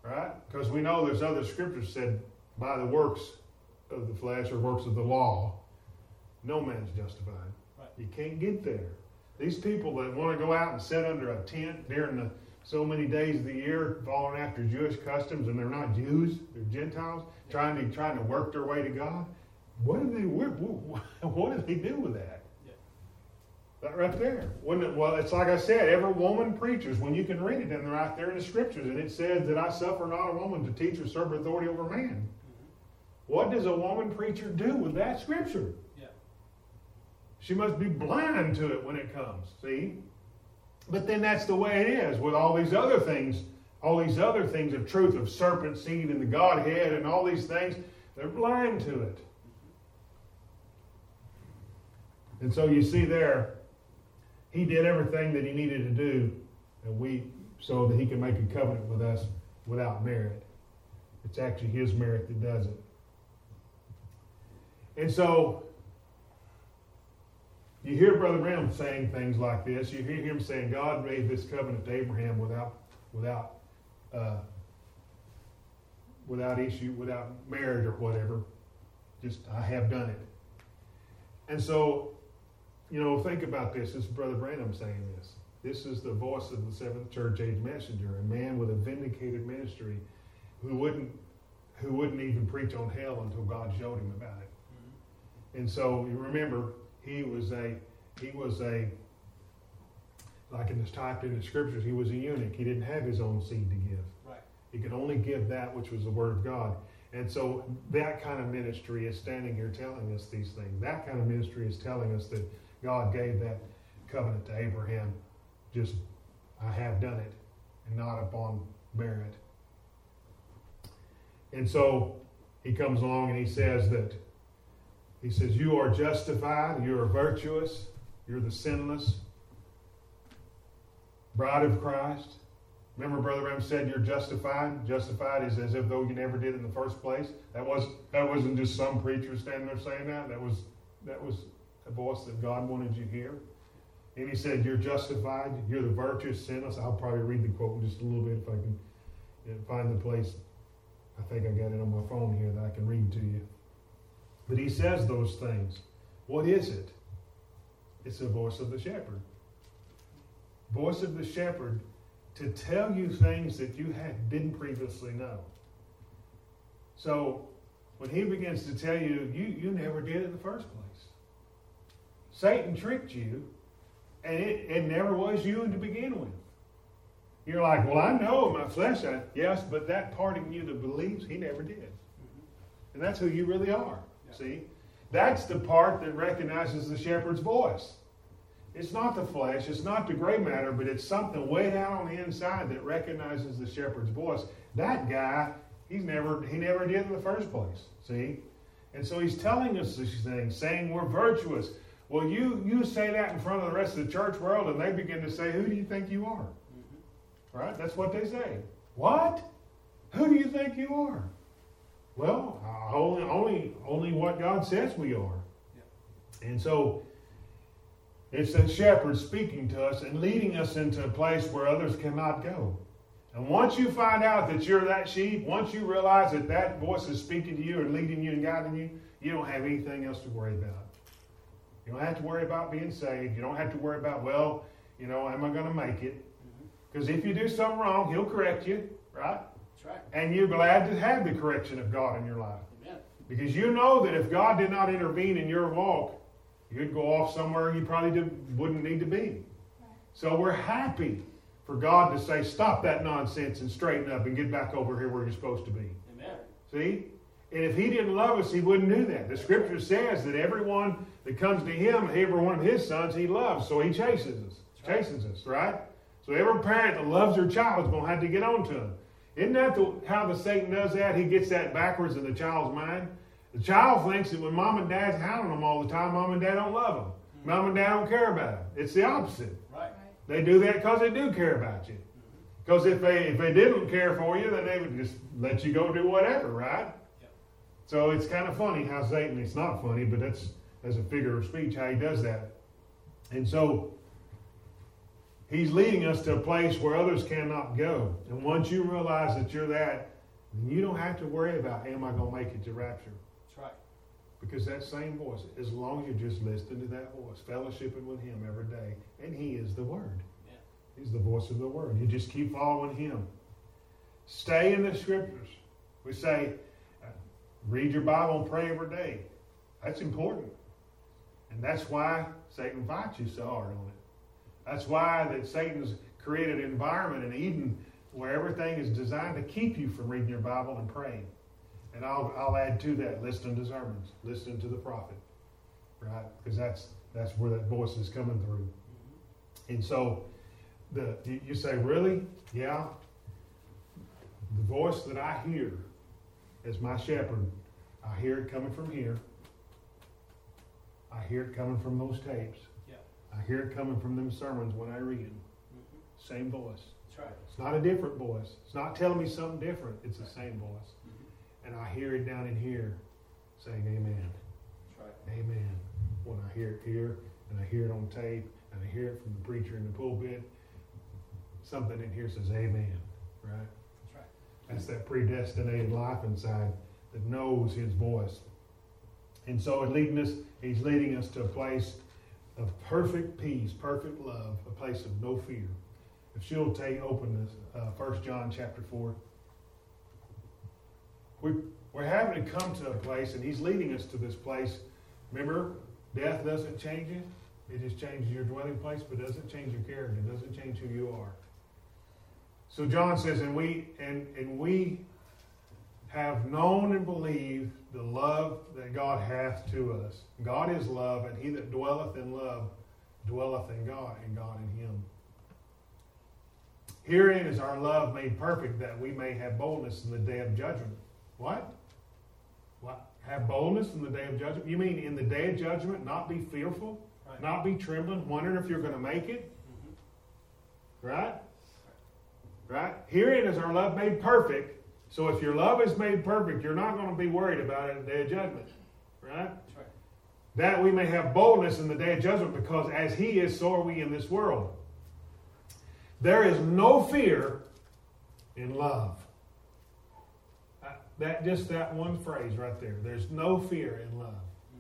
right? Because we know there's other scriptures said, by the works of the flesh or works of the law, no man's justified. Right. You can't get there. These people that want to go out and sit under a tent during the so many days of the year, following after Jewish customs, and they're not Jews, they're Gentiles, yeah. trying to trying to work their way to God. What do they what, what do they do with that? Yeah. That right there. Wouldn't it, well, it's like I said, every woman preaches when you can read it and right there in the scriptures, and it says that I suffer not a woman to teach or serve authority over man. Mm-hmm. What does a woman preacher do with that scripture? Yeah. She must be blind to it when it comes. See? But then that's the way it is with all these other things, all these other things of truth, of serpent seed and the Godhead and all these things. They're blind to it. And so you see there, he did everything that he needed to do, and we so that he can make a covenant with us without merit. It's actually his merit that does it. And so you hear Brother Branham saying things like this. You hear him saying God made this covenant to Abraham without without uh, without issue, without merit or whatever. Just, I have done it. And so, you know, think about this. This is Brother Branham saying this. This is the voice of the Seventh Church Age Messenger, a man with a vindicated ministry who wouldn't who wouldn't even preach on hell until God showed him about it. Mm-hmm. And so, you remember, he was a, he was a, like it is typed in the scriptures, he was a eunuch. He didn't have his own seed to give. Right. He could only give that which was the word of God. And so that kind of ministry is standing here telling us these things. That kind of ministry is telling us that God gave that covenant to Abraham. Just, I have done it, and not upon merit. And so he comes along and he says that, he says, you are justified, you are virtuous, you're the sinless bride of Christ. Remember, Brother Branham said you're justified. Justified is as if though you never did in the first place. That was that wasn't just some preacher standing there saying that. That was that was a voice that God wanted you to hear. And he said, you're justified, you're the virtuous, sinless. I'll probably read the quote in just a little bit if I can you know, find the place. I think I got it on my phone here that I can read to you. But he says those things. What is it? It's the voice of the shepherd. Voice of the shepherd to tell you things that you had, didn't previously know. So when he begins to tell you, you, you never did in the first place. Satan tricked you, and it, it never was you to begin with. You're like, well, I know in my flesh, I, yes, but that part in you that believes, he never did. Mm-hmm. And that's who you really are. See, that's the part that recognizes the shepherd's voice. It's not the flesh, it's not the gray matter, but it's something way down on the inside that recognizes the shepherd's voice. That guy, he's never, he never did in the first place. See, and so he's telling us these things, saying we're virtuous. Well, you you say that in front of the rest of the church world, and they begin to say, "Who do you think you are?" Mm-hmm. Right? That's what they say. What? Who do you think you are? Well, uh, only, only, only what God says we are. Yeah. And so it's the shepherd speaking to us and leading us into a place where others cannot go. And once you find out that you're that sheep, once you realize that that voice is speaking to you and leading you and guiding you, you don't have anything else to worry about. You don't have to worry about being saved. You don't have to worry about, well, you know, am I going to make it? Because mm-hmm. if you do something wrong, he'll correct you, right? Right. And you're glad to have the correction of God in your life. Amen. Because you know that if God did not intervene in your walk, you'd go off somewhere you probably did, wouldn't need to be. Right. So we're happy for God to say, stop that nonsense and straighten up and get back over here where you're supposed to be. Amen. See? And if he didn't love us, he wouldn't do that. The scripture says that everyone that comes to him, every one of his sons, he loves. So he chases us. Right. Chastens us, right? So every parent that loves their child is going to have to get on to him. Isn't that the, how the Satan does that? He gets that backwards in the child's mind. The child thinks that when mom and dad's hounding them all the time, mom and dad don't love them. Mm-hmm. Mom and dad don't care about them. It's the opposite. Right. They do that because they do care about you. Because mm-hmm. if they if they didn't care for you, then they would just let you go do whatever, right? Yep. So it's kind of funny how Satan, it's not funny, but that's as a figure of speech how he does that. And so He's leading us to a place where others cannot go. And once you realize that you're that, you don't have to worry about, am I going to make it to rapture? That's right. Because that same voice, as long as you're just listening to that voice, fellowshipping with him every day, and he is the Word. Yeah. He's the voice of the Word. You just keep following him. Stay in the Scriptures. We say, uh, read your Bible and pray every day. That's important. And that's why Satan fights you so hard on it. That's why that Satan's created an environment in Eden where everything is designed to keep you from reading your Bible and praying. And I'll I'll add to that, listening to sermons, listening to the prophet, right? Because that's that's where that voice is coming through. And so the you, you say, really? Yeah. The voice that I hear as my shepherd, I hear it coming from here. I hear it coming from those tapes. Yeah. I hear it coming from them sermons when I read them. Mm-hmm. Same voice. That's right. It's not a different voice. It's not telling me something different. It's the same voice. Mm-hmm. And I hear it down in here saying amen. That's right. Amen. When I hear it here, and I hear it on tape, and I hear it from the preacher in the pulpit, something in here says amen. Right? That's right. That's that predestinated life inside that knows his voice. And so it leading us, he's leading us to a place of perfect peace, perfect love, a place of no fear. If she'll take open this, uh, First John chapter four. We, we're having to come to a place, and he's leading us to this place. Remember, death doesn't change you. It just changes your dwelling place, but doesn't change your character. It doesn't change who you are. So John says, and we and and we have known and believed the love that God hath to us. God is love, and he that dwelleth in love dwelleth in God, and God in him. Herein is our love made perfect, that we may have boldness in the day of judgment. What? What? Have boldness in the day of judgment? You mean in the day of judgment, not be fearful? Right. Not be trembling, wondering if you're going to make it? Mm-hmm. Right? Right? Herein is our love made perfect. So if your love is made perfect, you're not going to be worried about it in the day of judgment. Right? That's right. That we may have boldness in the day of judgment, because as he is, so are we in this world. There is no fear in love. Uh, that just that one phrase right there. There's no fear in love.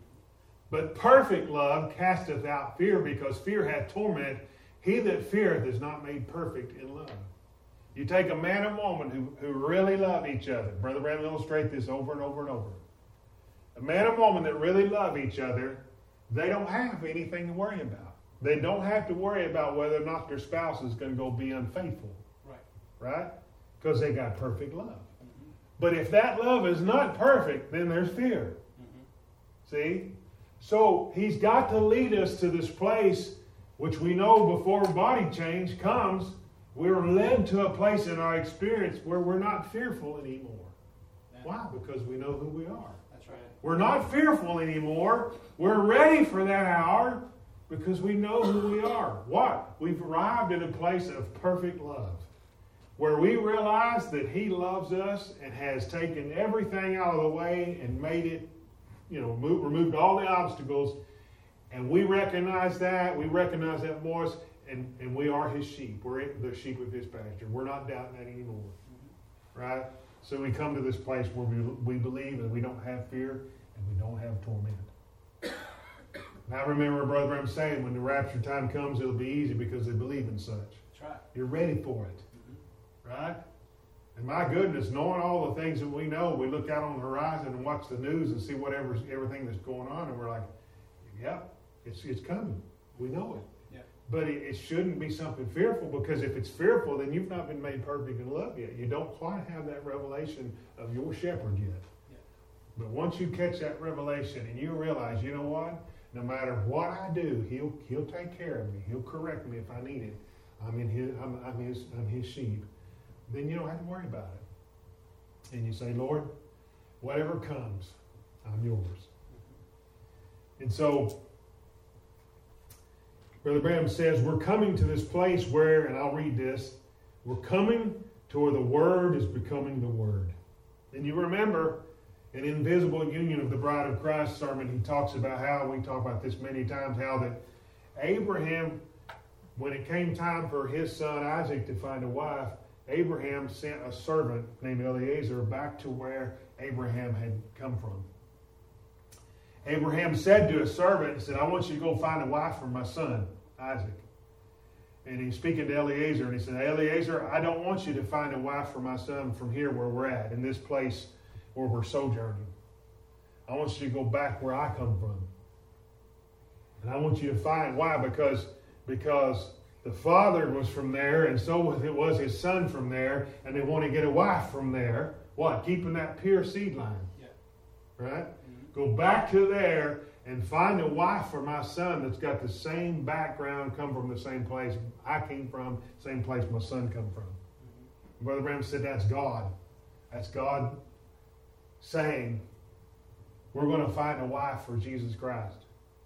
But perfect love casteth out fear, because fear hath torment. He that feareth is not made perfect in love. You take a man and woman who, who really love each other. Brother Branham illustrates this over and over and over. A man and woman that really love each other, they don't have anything to worry about. They don't have to worry about whether or not their spouse is going to go be unfaithful. Right. Right? Because they got perfect love. Mm-hmm. But if that love is not perfect, then there's fear. Mm-hmm. See? So he's got to lead us to this place, which we know before body change comes, we're led to a place in our experience where we're not fearful anymore. Yeah. Why? Because we know who we are. That's right. We're not fearful anymore. We're ready for that hour because we know who we are. What? We've arrived at a place of perfect love, where we realize that he loves us and has taken everything out of the way and made it, you know, move, removed all the obstacles. And we recognize that. We recognize that voice. And, and we are his sheep. We're the sheep of his pasture. We're not doubting that anymore. Mm-hmm. Right? So we come to this place where we, we believe and we don't have fear and we don't have torment. And I remember Brother Branham saying, when the rapture time comes, it'll be easy because they believe in such. That's right. You're ready for it. Mm-hmm. Right? And my goodness, knowing all the things that we know, we look out on the horizon and watch the news and see whatever everything that's going on, and we're like, yep, it's it's coming. We know it. But it, it shouldn't be something fearful, because if it's fearful, then you've not been made perfect in love yet. You don't quite have that revelation of your shepherd yet. Yeah. But once you catch that revelation and you realize, you know what? No matter what I do, he'll he'll take care of me. He'll correct me if I need it. I'm in his I'm, I'm his I'm his sheep. Then you don't have to worry about it. And you say, Lord, whatever comes, I'm yours. And so Brother Branham says, we're coming to this place where, and I'll read this, we're coming to where the Word is becoming the Word. And you remember, in Invisible Union of the Bride of Christ sermon, he talks about how, we talk about this many times, how that Abraham when it came time for his son Isaac to find a wife, Abraham sent a servant named Eliezer back to where Abraham had come from. Abraham said to his servant, he said, I want you to go find a wife for my son, Isaac. And he's speaking to Eliezer, and he said, Eliezer, I don't want you to find a wife for my son from here where we're at, in this place where we're sojourning. I want you to go back where I come from. And I want you to find, why? Because, because the father was from there, and so was, it was his son from there, and they want to get a wife from there. What? Keeping that pure seed line. Yeah. Right? Mm-hmm. Go back to there and find a wife for my son that's got the same background, come from the same place I came from, same place my son come from. Mm-hmm. Brother Branham said that's God. That's God saying, we're going to find a wife for Jesus Christ.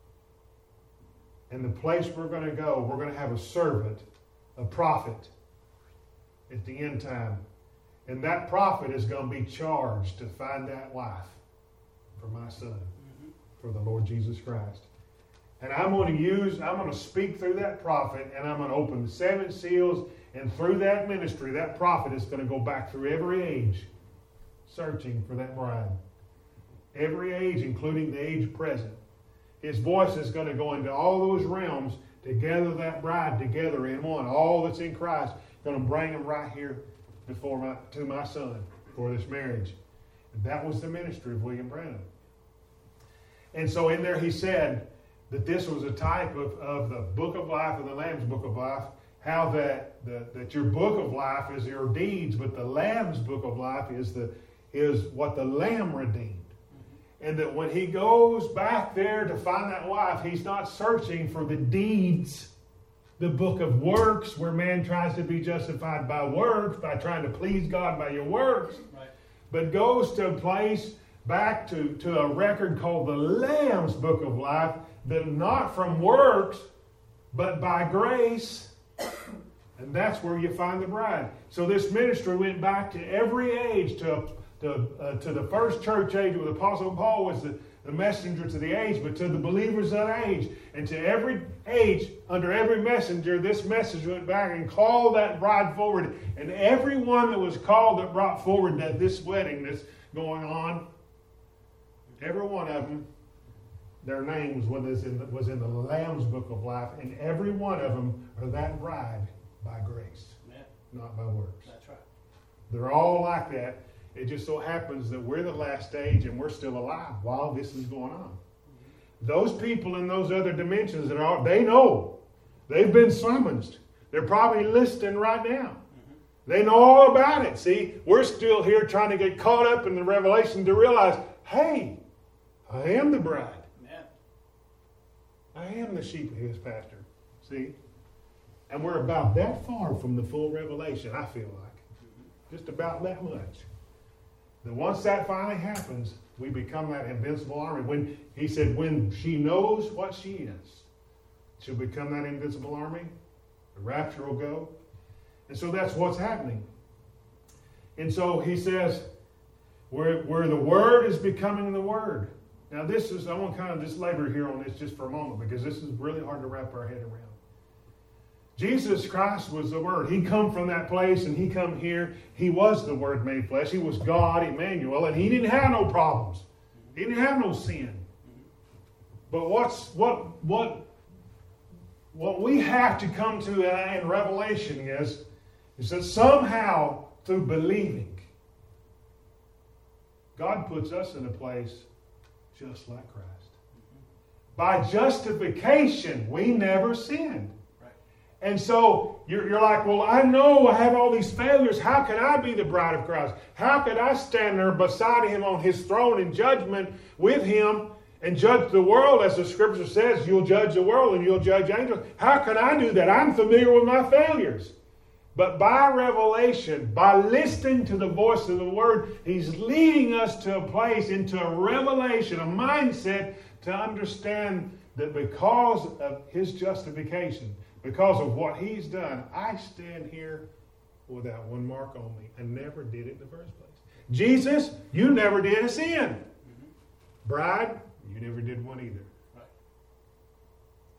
And the place we're going to go, we're going to have a servant, a prophet at the end time. And that prophet is going to be charged to find that wife for my son, mm-hmm. for the Lord Jesus Christ. And I'm going to use, I'm going to speak through that prophet, and I'm going to open the seven seals, and through that ministry, that prophet is going to go back through every age, searching for that bride. Every age, including the age present. His voice is going to go into all those realms to gather that bride together in one. All that's in Christ, going to bring them right here before my, to my son for this marriage. And that was the ministry of William Branham. And so in there he said that this was a type of, of the book of life and the Lamb's book of life. How that, the, that your book of life is your deeds, but the Lamb's book of life is, the, is what the Lamb redeemed. And that when he goes back there to find that wife, he's not searching for the deeds, the book of works, where man tries to be justified by works, by trying to please God by your works, right. But goes to a place back to, to a record called the Lamb's book of life, that not from works, but by grace. And that's where you find the bride. So this ministry went back to every age, to To, uh, to the first church age, where the Apostle Paul was the, the messenger to the age, but to the believers of that age. And to every age, under every messenger, this message went back and called that bride forward. And everyone that was called that brought forward that this wedding that's going on, every one of them, their names was in the, was in the Lamb's book of life. And every one of them are that bride by grace, yeah. Not by works. That's right. They're all like that. It just so happens that we're the last stage and we're still alive while this is going on. Mm-hmm. Those people in those other dimensions, that are, they know. They've been summoned. They're probably listening right now. Mm-hmm. They know all about it. See, we're still here trying to get caught up in the revelation to realize, hey, I am the bride. Yeah. I am the sheep of his pasture. See? And we're about that far from the full revelation, I feel like. Mm-hmm. Just about that much. Then once that finally happens, we become that invincible army. When he said, when she knows what she is, she'll become that invincible army. The rapture will go. And so that's what's happening. And so he says, where, where the word is becoming the word. Now this is, I want to kind of just labor here on this just for a moment, because this is really hard to wrap our head around. Jesus Christ was the Word. He come from that place and he come here. He was the Word made flesh. He was God, Emmanuel, and he didn't have no problems. He didn't have no sin. But what's what what what we have to come to in Revelation is, is that somehow through believing, God puts us in a place just like Christ. By justification, we never sinned. And so you're, you're like, well, I know I have all these failures. How can I be the bride of Christ? How could I stand there beside him on his throne in judgment with him and judge the world? As the scripture says, you'll judge the world and you'll judge angels. How can I do that? I'm familiar with my failures. But by revelation, by listening to the voice of the word, he's leading us to a place, into a revelation, a mindset to understand that because of his justification, because of what he's done, I stand here without one mark on me. I never did it in the first place. Jesus, you never did a sin. Mm-hmm. Bride, you never did one either. Right.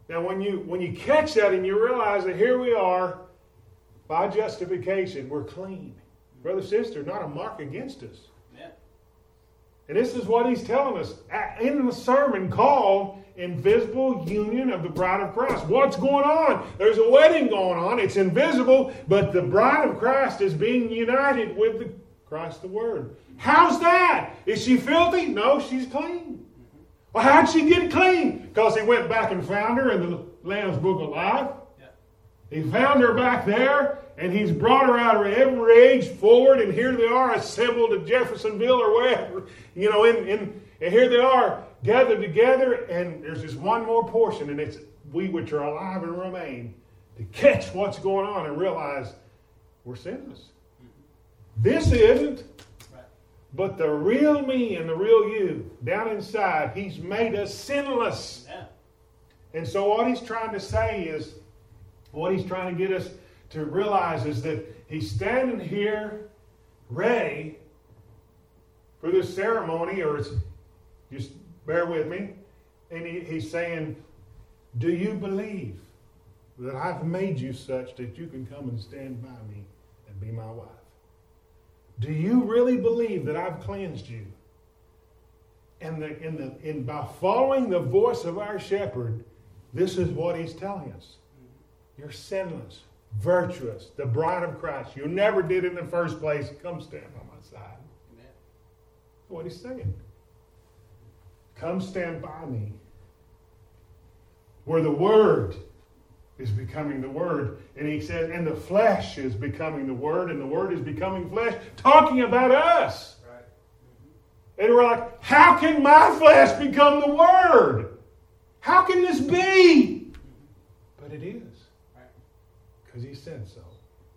Now, when you when you catch that and you realize that here we are, by justification, we're clean. Brother, sister, not a mark against us. Yeah. And this is what he's telling us in the sermon called Invisible Union of the Bride of Christ. What's going on? There's a wedding going on. It's invisible, but the bride of Christ is being united with the Christ the Word. How's that? Is she filthy? No, she's clean. Well, how'd she get clean? Because he went back and found her in the Lamb's Book of Life. Yeah. He found her back there, and he's brought her out of every age forward, and here they are assembled at Jeffersonville or wherever, you know, in, in, and here they are gathered together, and there's just one more portion, and it's we which are alive and remain to catch what's going on and realize we're sinless. This isn't. But the real me and the real you, down inside, he's made us sinless. Yeah. And so what he's trying to say is, what he's trying to get us to realize is that he's standing here ready for this ceremony, or it's, just bear with me, and he, he's saying, do you believe that I've made you such that you can come and stand by me and be my wife? Do you really believe that I've cleansed you? And the, in the, in, by following the voice of our shepherd, this is what he's telling us. You're sinless, virtuous, the bride of Christ. You never did it in the first place. Come stand by my side. Amen. That's what he's saying. Come stand by me. Where the Word is becoming the Word. And he said, and the flesh is becoming the Word, and the Word is becoming flesh, talking about us. Right. Mm-hmm. And we're like, how can my flesh become the Word? How can this be? But it is. Because he said so.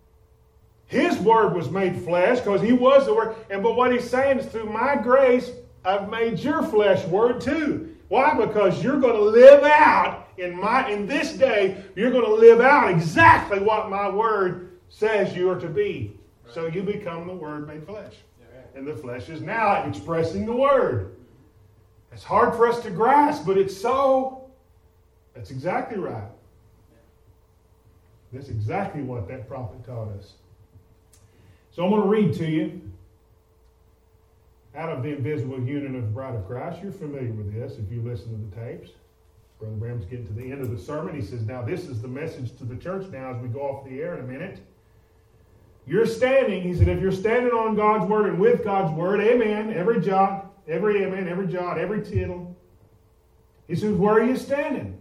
His Word was made flesh because he was the Word. And but what he's saying is, through my grace, I've made your flesh Word too. Why? Because you're going to live out in my in this day, you're going to live out exactly what my Word says you are to be. Right. So you become the Word made flesh. Yeah, right. And the flesh is now expressing the Word. It's hard for us to grasp, but it's so. That's exactly right. That's exactly what that prophet taught us. So I'm going to read to you out of the Invisible Union of the Bride of Christ. You're familiar with this if you listen to the tapes. Brother Bram's getting to the end of the sermon. He says, now this is the message to the church now as we go off the air in a minute. You're standing, he said, if you're standing on God's Word and with God's Word, amen, every jot, every amen, every jot, every tittle. He says, where are you standing?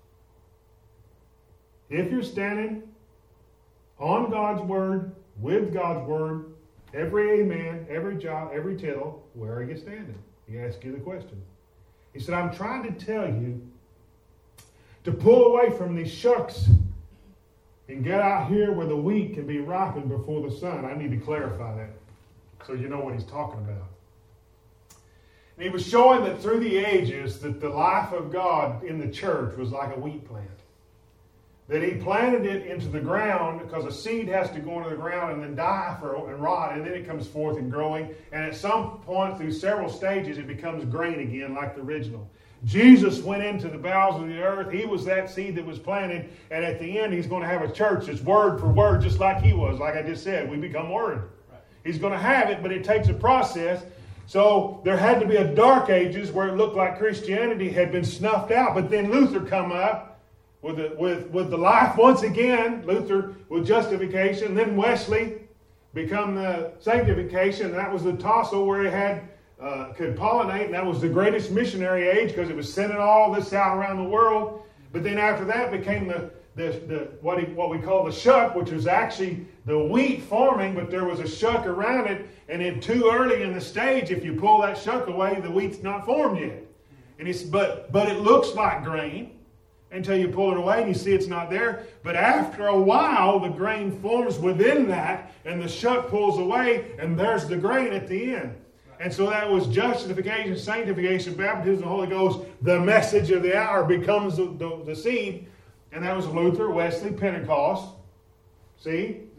If you're standing on God's Word, with God's Word, every amen, every jot, every tittle, where are you standing? He asked you the question. He said, I'm trying to tell you to pull away from these shucks and get out here where the wheat can be ripened before the sun. I need to clarify that so you know what he's talking about. And he was showing that through the ages that the life of God in the church was like a wheat plant. That he planted it into the ground because a seed has to go into the ground and then die for and rot, and then it comes forth and growing. And at some point through several stages it becomes grain again like the original. Jesus went into the bowels of the earth. He was that seed that was planted. And at the end, he's going to have a church that's word for word, just like he was. Like I just said, we become word. Right. He's going to have it, but it takes a process. So there had to be a dark ages where it looked like Christianity had been snuffed out. But then Luther come up with the, with, with the life once again. Luther with justification. Then Wesley become the sanctification. And that was the tassel where he had Uh, could pollinate, and that was the greatest missionary age because it was sending all this out around the world. But then after that became the, the, the what, he, what we call the shuck, which was actually the wheat forming, but there was a shuck around it, and then too early in the stage, if you pull that shuck away, the wheat's not formed yet. And it's but but it looks like grain until you pull it away and you see it's not there. But after a while, the grain forms within that, and the shuck pulls away, and there's the grain at the end. And so that was justification, sanctification, baptism, the Holy Ghost. The message of the hour becomes the, the, the seed. And that was Luther, Wesley, Pentecost. See?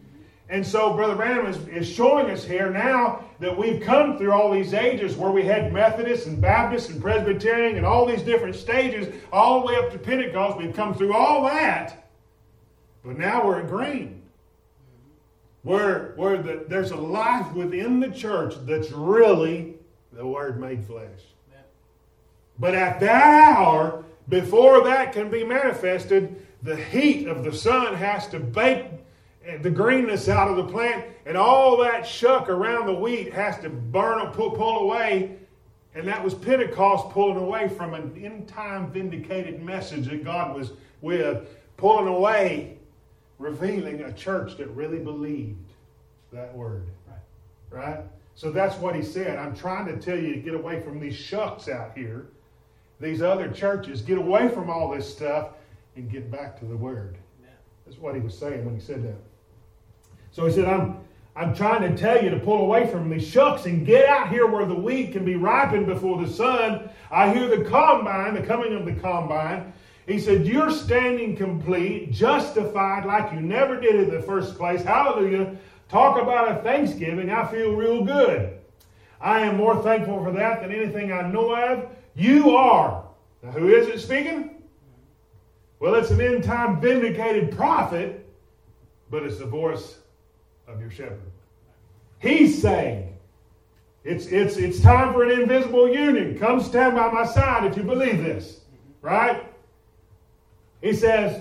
And so Brother Branham is, is showing us here now that we've come through all these ages where we had Methodists and Baptists and Presbyterian and all these different stages all the way up to Pentecost. We've come through all that. But now we're at green. Where, where the, there's a life within the church that's really the Word made flesh. But at that hour, before that can be manifested, the heat of the sun has to bake the greenness out of the plant, and all that shuck around the wheat has to burn, pull, pull away. And that was Pentecost pulling away from an in-time vindicated message that God was with, pulling away, revealing a church that really believed that word. Right? Right? So that's what he said. I'm trying to tell you to get away from these shucks out here, these other churches. Get away from all this stuff and get back to the word. Yeah. That's what he was saying when he said that. So he said, I'm, I'm trying to tell you to pull away from these shucks and get out here where the wheat can be ripened before the sun. I hear the combine, the coming of the combine. He said, you're standing complete, justified like you never did in the first place. Hallelujah. Talk about a Thanksgiving. I feel real good. I am more thankful for that than anything I know of. You are. Now, who is it speaking? Well, it's an end-time vindicated prophet, but it's the voice of your shepherd. He's saying, it's, it's, it's time for an invisible union. Come stand by my side if you believe this. Right? He says,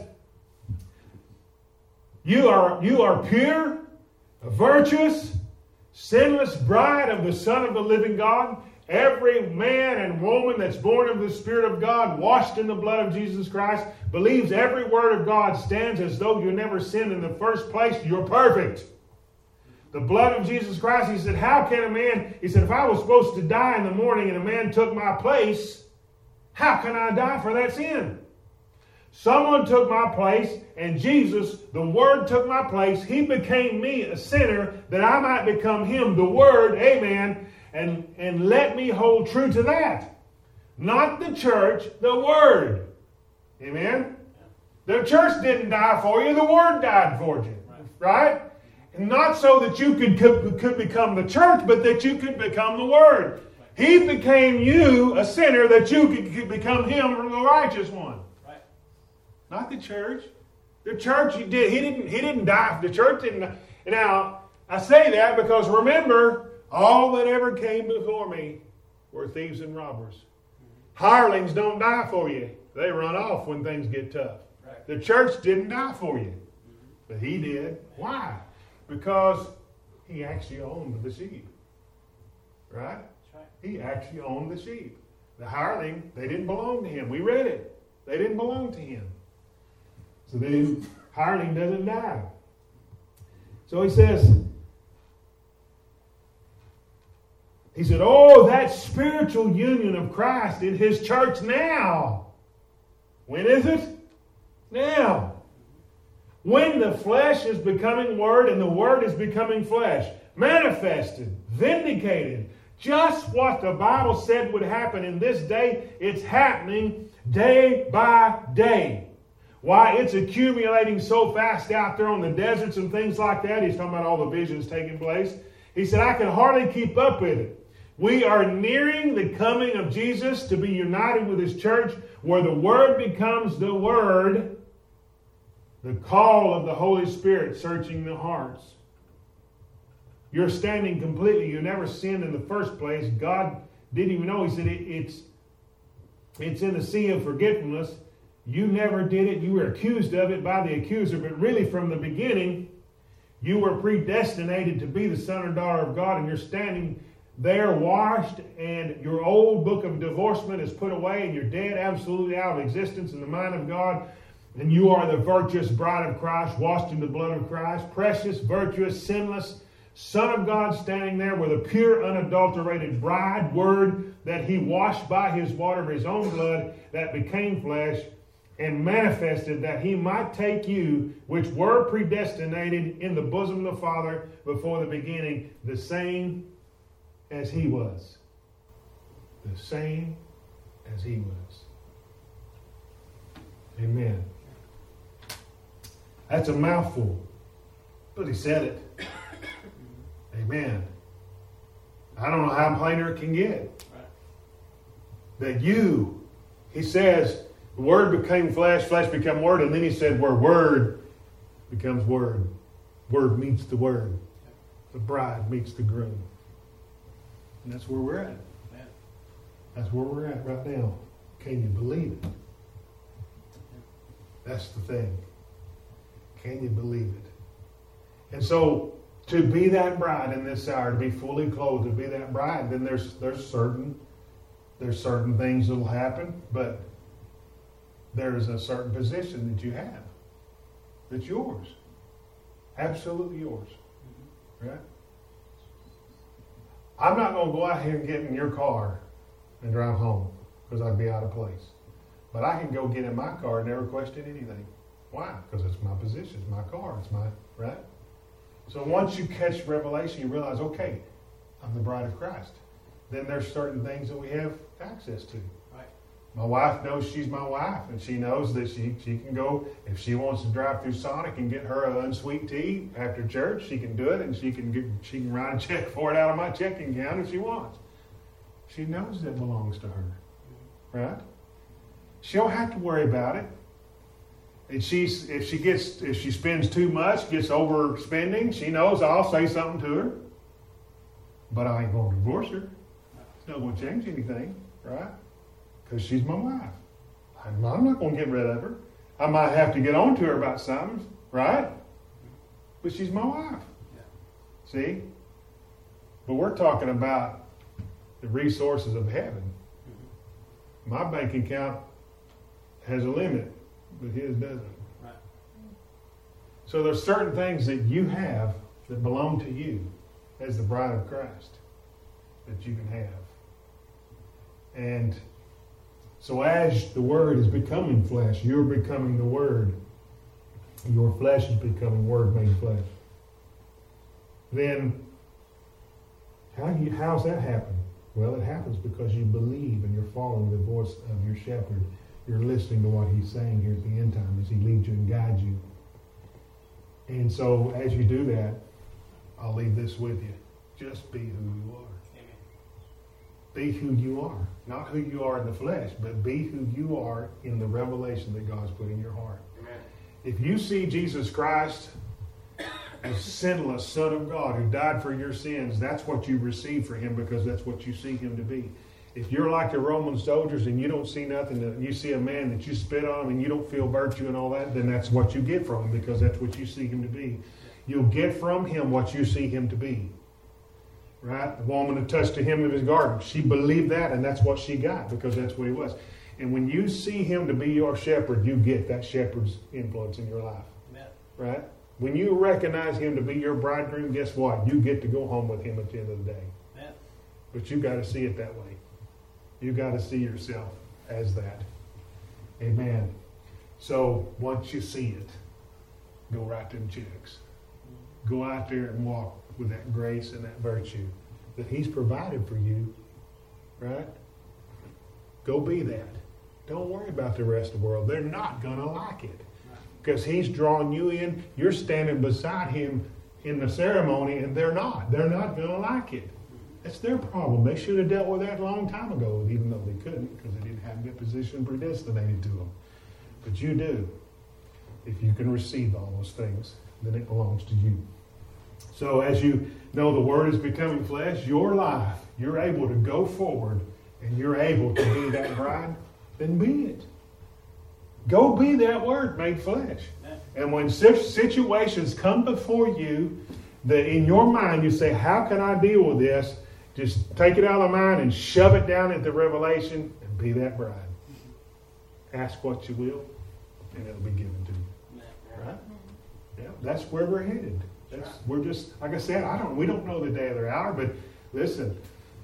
you are, you are pure, virtuous, sinless bride of the Son of the living God. Every man and woman that's born of the Spirit of God, washed in the blood of Jesus Christ, believes every word of God, stands as though you never sinned in the first place. You're perfect. The blood of Jesus Christ, he said, how can a man, he said, if I was supposed to die in the morning and a man took my place, how can I die for that sin? Someone took my place, and Jesus, the Word, took my place. He became me, a sinner, that I might become him, the Word, amen, and, and let me hold true to that. Not the church, the Word. Amen? The church didn't die for you, the Word died for you. Right? And not so that you could, could, could become the church, but that you could become the Word. He became you, a sinner, that you could, could become him, the righteous one. Not the church. The church, he, did, he, didn't, he didn't die. The church didn't. Now, I say that because remember, all that ever came before me were thieves and robbers. Hirelings don't die for you. They run off when things get tough. Right. The church didn't die for you. But he did. Why? Because he actually owned the sheep. Right? That's right. He actually owned the sheep. The hireling, they didn't belong to him. We read it. They didn't belong to him. So the hireling doesn't die. So he says, he said, oh, that spiritual union of Christ in his church now. When is it? Now. When the flesh is becoming word and the word is becoming flesh. Manifested, vindicated. Just what the Bible said would happen in this day, it's happening day by day. Why, it's accumulating so fast out there on the deserts and things like that. He's talking about all the visions taking place. He said, I can hardly keep up with it. We are nearing the coming of Jesus to be united with his church, where the word becomes the word, the call of the Holy Spirit searching the hearts. You're standing completely. You never sinned in the first place. God didn't even know. He said, it, it's, it's in the sea of forgetfulness. You never did it. You were accused of it by the accuser. But really, from the beginning, you were predestinated to be the son or daughter of God. And you're standing there washed. And your old book of divorcement is put away. And you're dead, absolutely out of existence in the mind of God. And you are the virtuous bride of Christ, washed in the blood of Christ. Precious, virtuous, sinless Son of God standing there with a pure, unadulterated bride, word that he washed by his water of his own blood that became flesh, and manifested that he might take you, which were predestinated in the bosom of the Father before the beginning, the same as he was. The same as he was. Amen. That's a mouthful. But he said it. Amen. I don't know how plainer it can get. Right. That you, he says, the Word became flesh, flesh became Word, and then he said where Word becomes Word. Word meets the Word. The bride meets the groom. And that's where we're at. Yeah. That's where we're at right now. Can you believe it? That's the thing. Can you believe it? And so, to be that bride in this hour, to be fully clothed, to be that bride, then there's there's certain there's certain things that'll happen, but there's a certain position that you have that's yours, absolutely yours, right? I'm not going to go out here and get in your car and drive home because I'd be out of place, but I can go get in my car and never question anything. Why? Because it's my position, it's my car, it's my right. So once you catch revelation, you realize, okay, I'm the bride of Christ. Then there's certain things that we have access to. Right. My wife knows she's my wife, and she knows that she, she can go, if she wants to drive through Sonic and get her an unsweet tea after church, she can do it, and she can get, she can write a check for it out of my checking account if she wants. She knows that belongs to her, right? She don't have to worry about it. And she's, if she gets, if she spends too much, gets overspending, she knows I'll say something to her. But I ain't going to divorce her. It's not going to change anything, right? Because she's my wife. I'm not, I'm not going to get rid of her. I might have to get on to her about something, right? But she's my wife. Yeah. See? But we're talking about the resources of heaven. Mm-hmm. My bank account has a limit, but his doesn't. Right. So there's certain things that you have that belong to you as the bride of Christ that you can have. And so as the Word is becoming flesh, you're becoming the Word. Your flesh is becoming Word made flesh. Then how do you, how's that happen? Well, it happens because you believe and you're following the voice of your shepherd. You're listening to what he's saying here at the end time as he leads you and guides you. And so as you do that, I'll leave this with you. Just be who you are. Amen. Be who you are. Not who you are in the flesh, but be who you are in the revelation that God's put in your heart. Amen. If you see Jesus Christ as sinless Son of God who died for your sins, that's what you receive for him because that's what you see him to be. If you're like the Roman soldiers and you don't see nothing, and you see a man that you spit on him and you don't feel virtue and all that, then that's what you get from him because that's what you see him to be. You'll get from him what you see him to be. Right? The woman who touched the hem of his garment, she believed that and that's what she got because that's what he was. And when you see him to be your shepherd, you get that shepherd's influence in your life. Amen. Right? When you recognize him to be your bridegroom, guess what? You get to go home with him at the end of the day. Amen. But you've got to see it that way. You got to see yourself as that. Amen. So once you see it, go write them checks. Go out there and walk with that grace and that virtue that he's provided for you. Right? Go be that. Don't worry about the rest of the world. They're not going to like it. Because he's drawing you in. You're standing beside him in the ceremony and they're not. They're not going to like it. That's their problem. They should have dealt with that a long time ago, even though they couldn't, because they didn't have that position predestinated to them. But you do. If you can receive all those things, then it belongs to you. So as you know the Word is becoming flesh, your life, you're able to go forward and you're able to be that bride, then be it. Go be that Word made flesh. And when situations come before you, that in your mind you say, how can I deal with this? Just take it out of mind and shove it down into revelation and be that bride. Ask what you will, and it'll be given to you. Right? Yeah, that's where we're headed. That's, we're just, like I said, I don't. We don't know the day or the hour, but listen,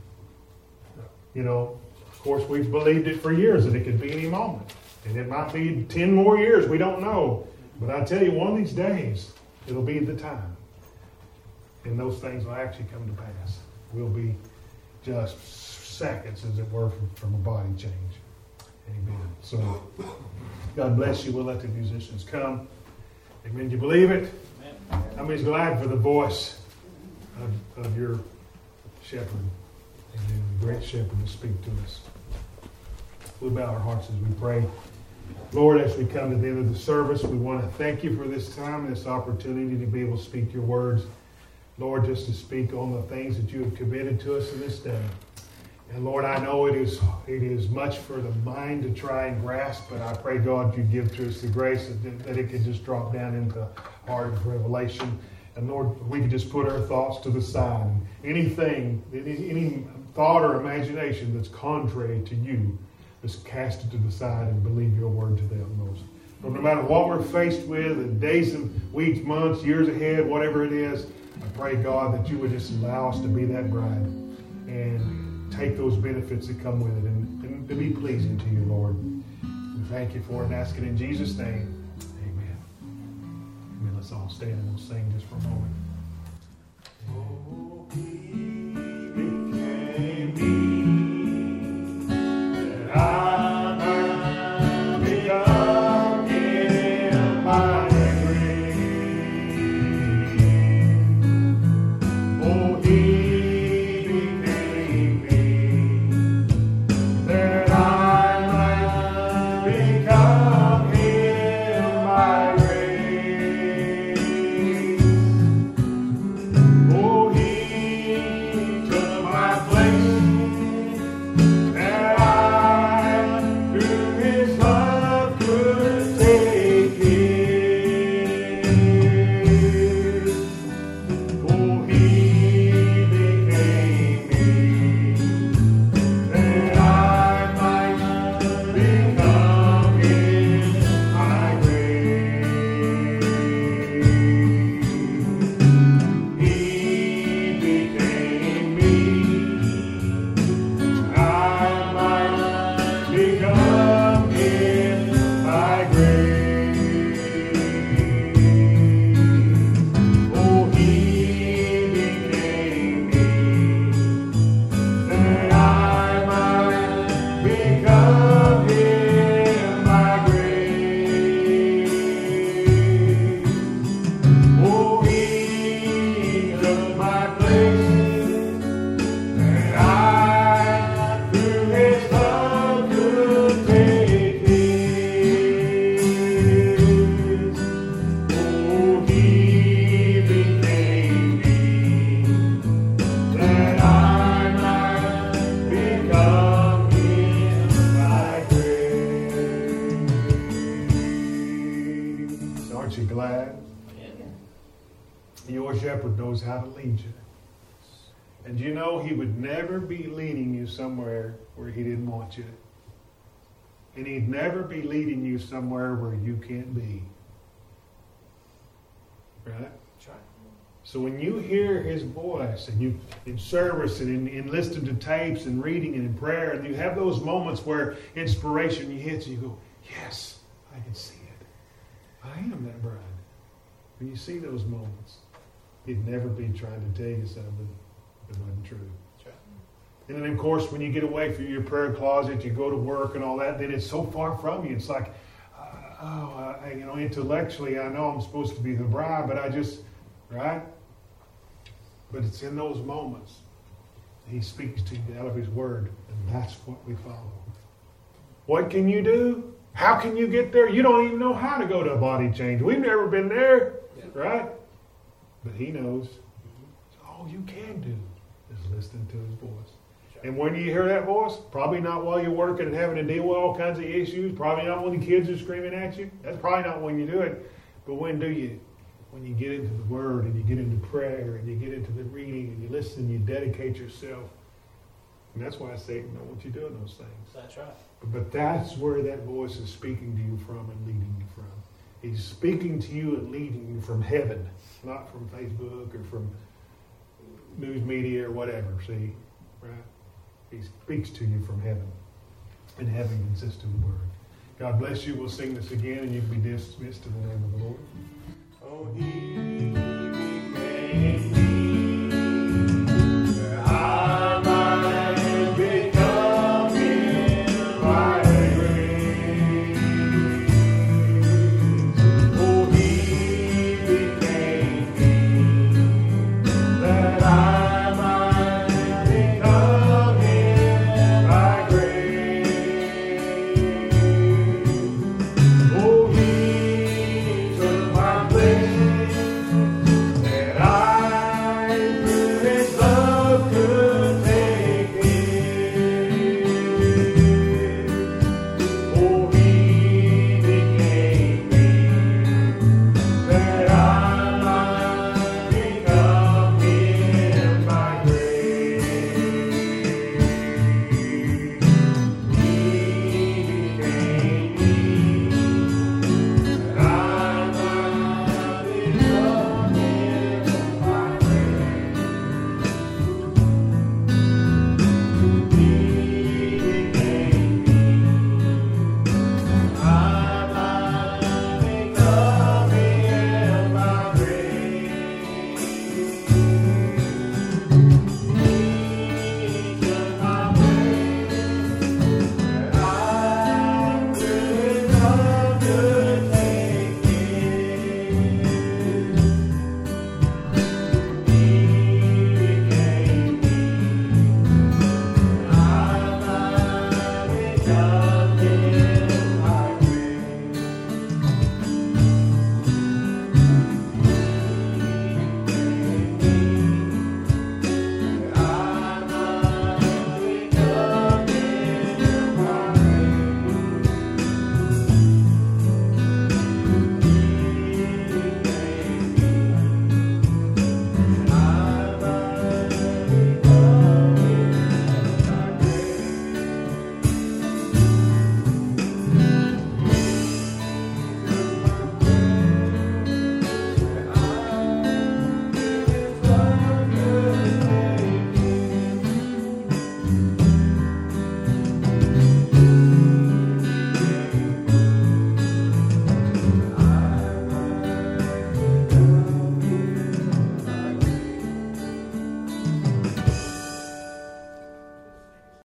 you know, of course we've believed it for years that it could be any moment. And it might be ten more years, we don't know. But I tell you, one of these days, it'll be the time. And those things will actually come to pass. We'll be just seconds, as it were, from, from a body change. Amen. So, God bless you. We'll let the musicians come. Amen. Do you believe it? Amen. How many's glad for the voice of, of your shepherd? Amen. The great shepherd to speak to us. We'll bow our hearts as we pray. Lord, as we come to the end of the service, we want to thank you for this time and this opportunity to be able to speak your words. Lord, just to speak on the things that you have committed to us in this day. And Lord, I know it is it is much for the mind to try and grasp, but I pray, God, you give to us the grace that, that it can just drop down into heart of revelation. And Lord, we can just put our thoughts to the side. Anything, any, any thought or imagination that's contrary to you, just cast it to the side and believe your word to the utmost. No matter what we're faced with in days and weeks, months, years ahead, whatever it is, I pray, God, that you would just allow us to be that bride and take those benefits that come with it and, and to be pleasing to you, Lord. We thank you for it and ask it in Jesus' name. Amen. Amen. Let's all stand and we'll sing just for a moment. Oh, he became me that I might become in my grace. Oh, he how to lead you. And you know he would never be leading you somewhere where he didn't want you. And he'd never be leading you somewhere where you can't be. Right? That's right. So when you hear his voice and you in service and in, in listening to tapes and reading and in prayer, and you have those moments where inspiration hits you, you go, yes, I can see it. I am that bride. When you see those moments, he'd never be trying to tell you something that wasn't true. Right. And then, of course, when you get away from your prayer closet, you go to work and all that, then it's so far from you. It's like, uh, oh, I, you know, intellectually, I know I'm supposed to be the bride, but I just, right? But it's in those moments he speaks to you out of his word, and that's what we follow. What can you do? How can you get there? You don't even know how to go to a body change. We've never been there, yeah. Right? But he knows. So all you can do is listen to his voice. Sure. And when you hear that voice, probably not while you're working and having to deal with all kinds of issues. Probably not when the kids are screaming at you. That's probably not when you do it. But when do you? When you get into the Word and you get into prayer and you get into the reading and you listen, you dedicate yourself. And that's why Satan don't want you doing those things. That's right. But, but that's where that voice is speaking to you from and leading you from. He's speaking to you and leading you from heaven, not from Facebook or from news media or whatever, see? Right? He speaks to you from heaven. And heaven consists of the Word. God bless you. We'll sing this again and you can be dismissed in the name of the Lord. Oh, he became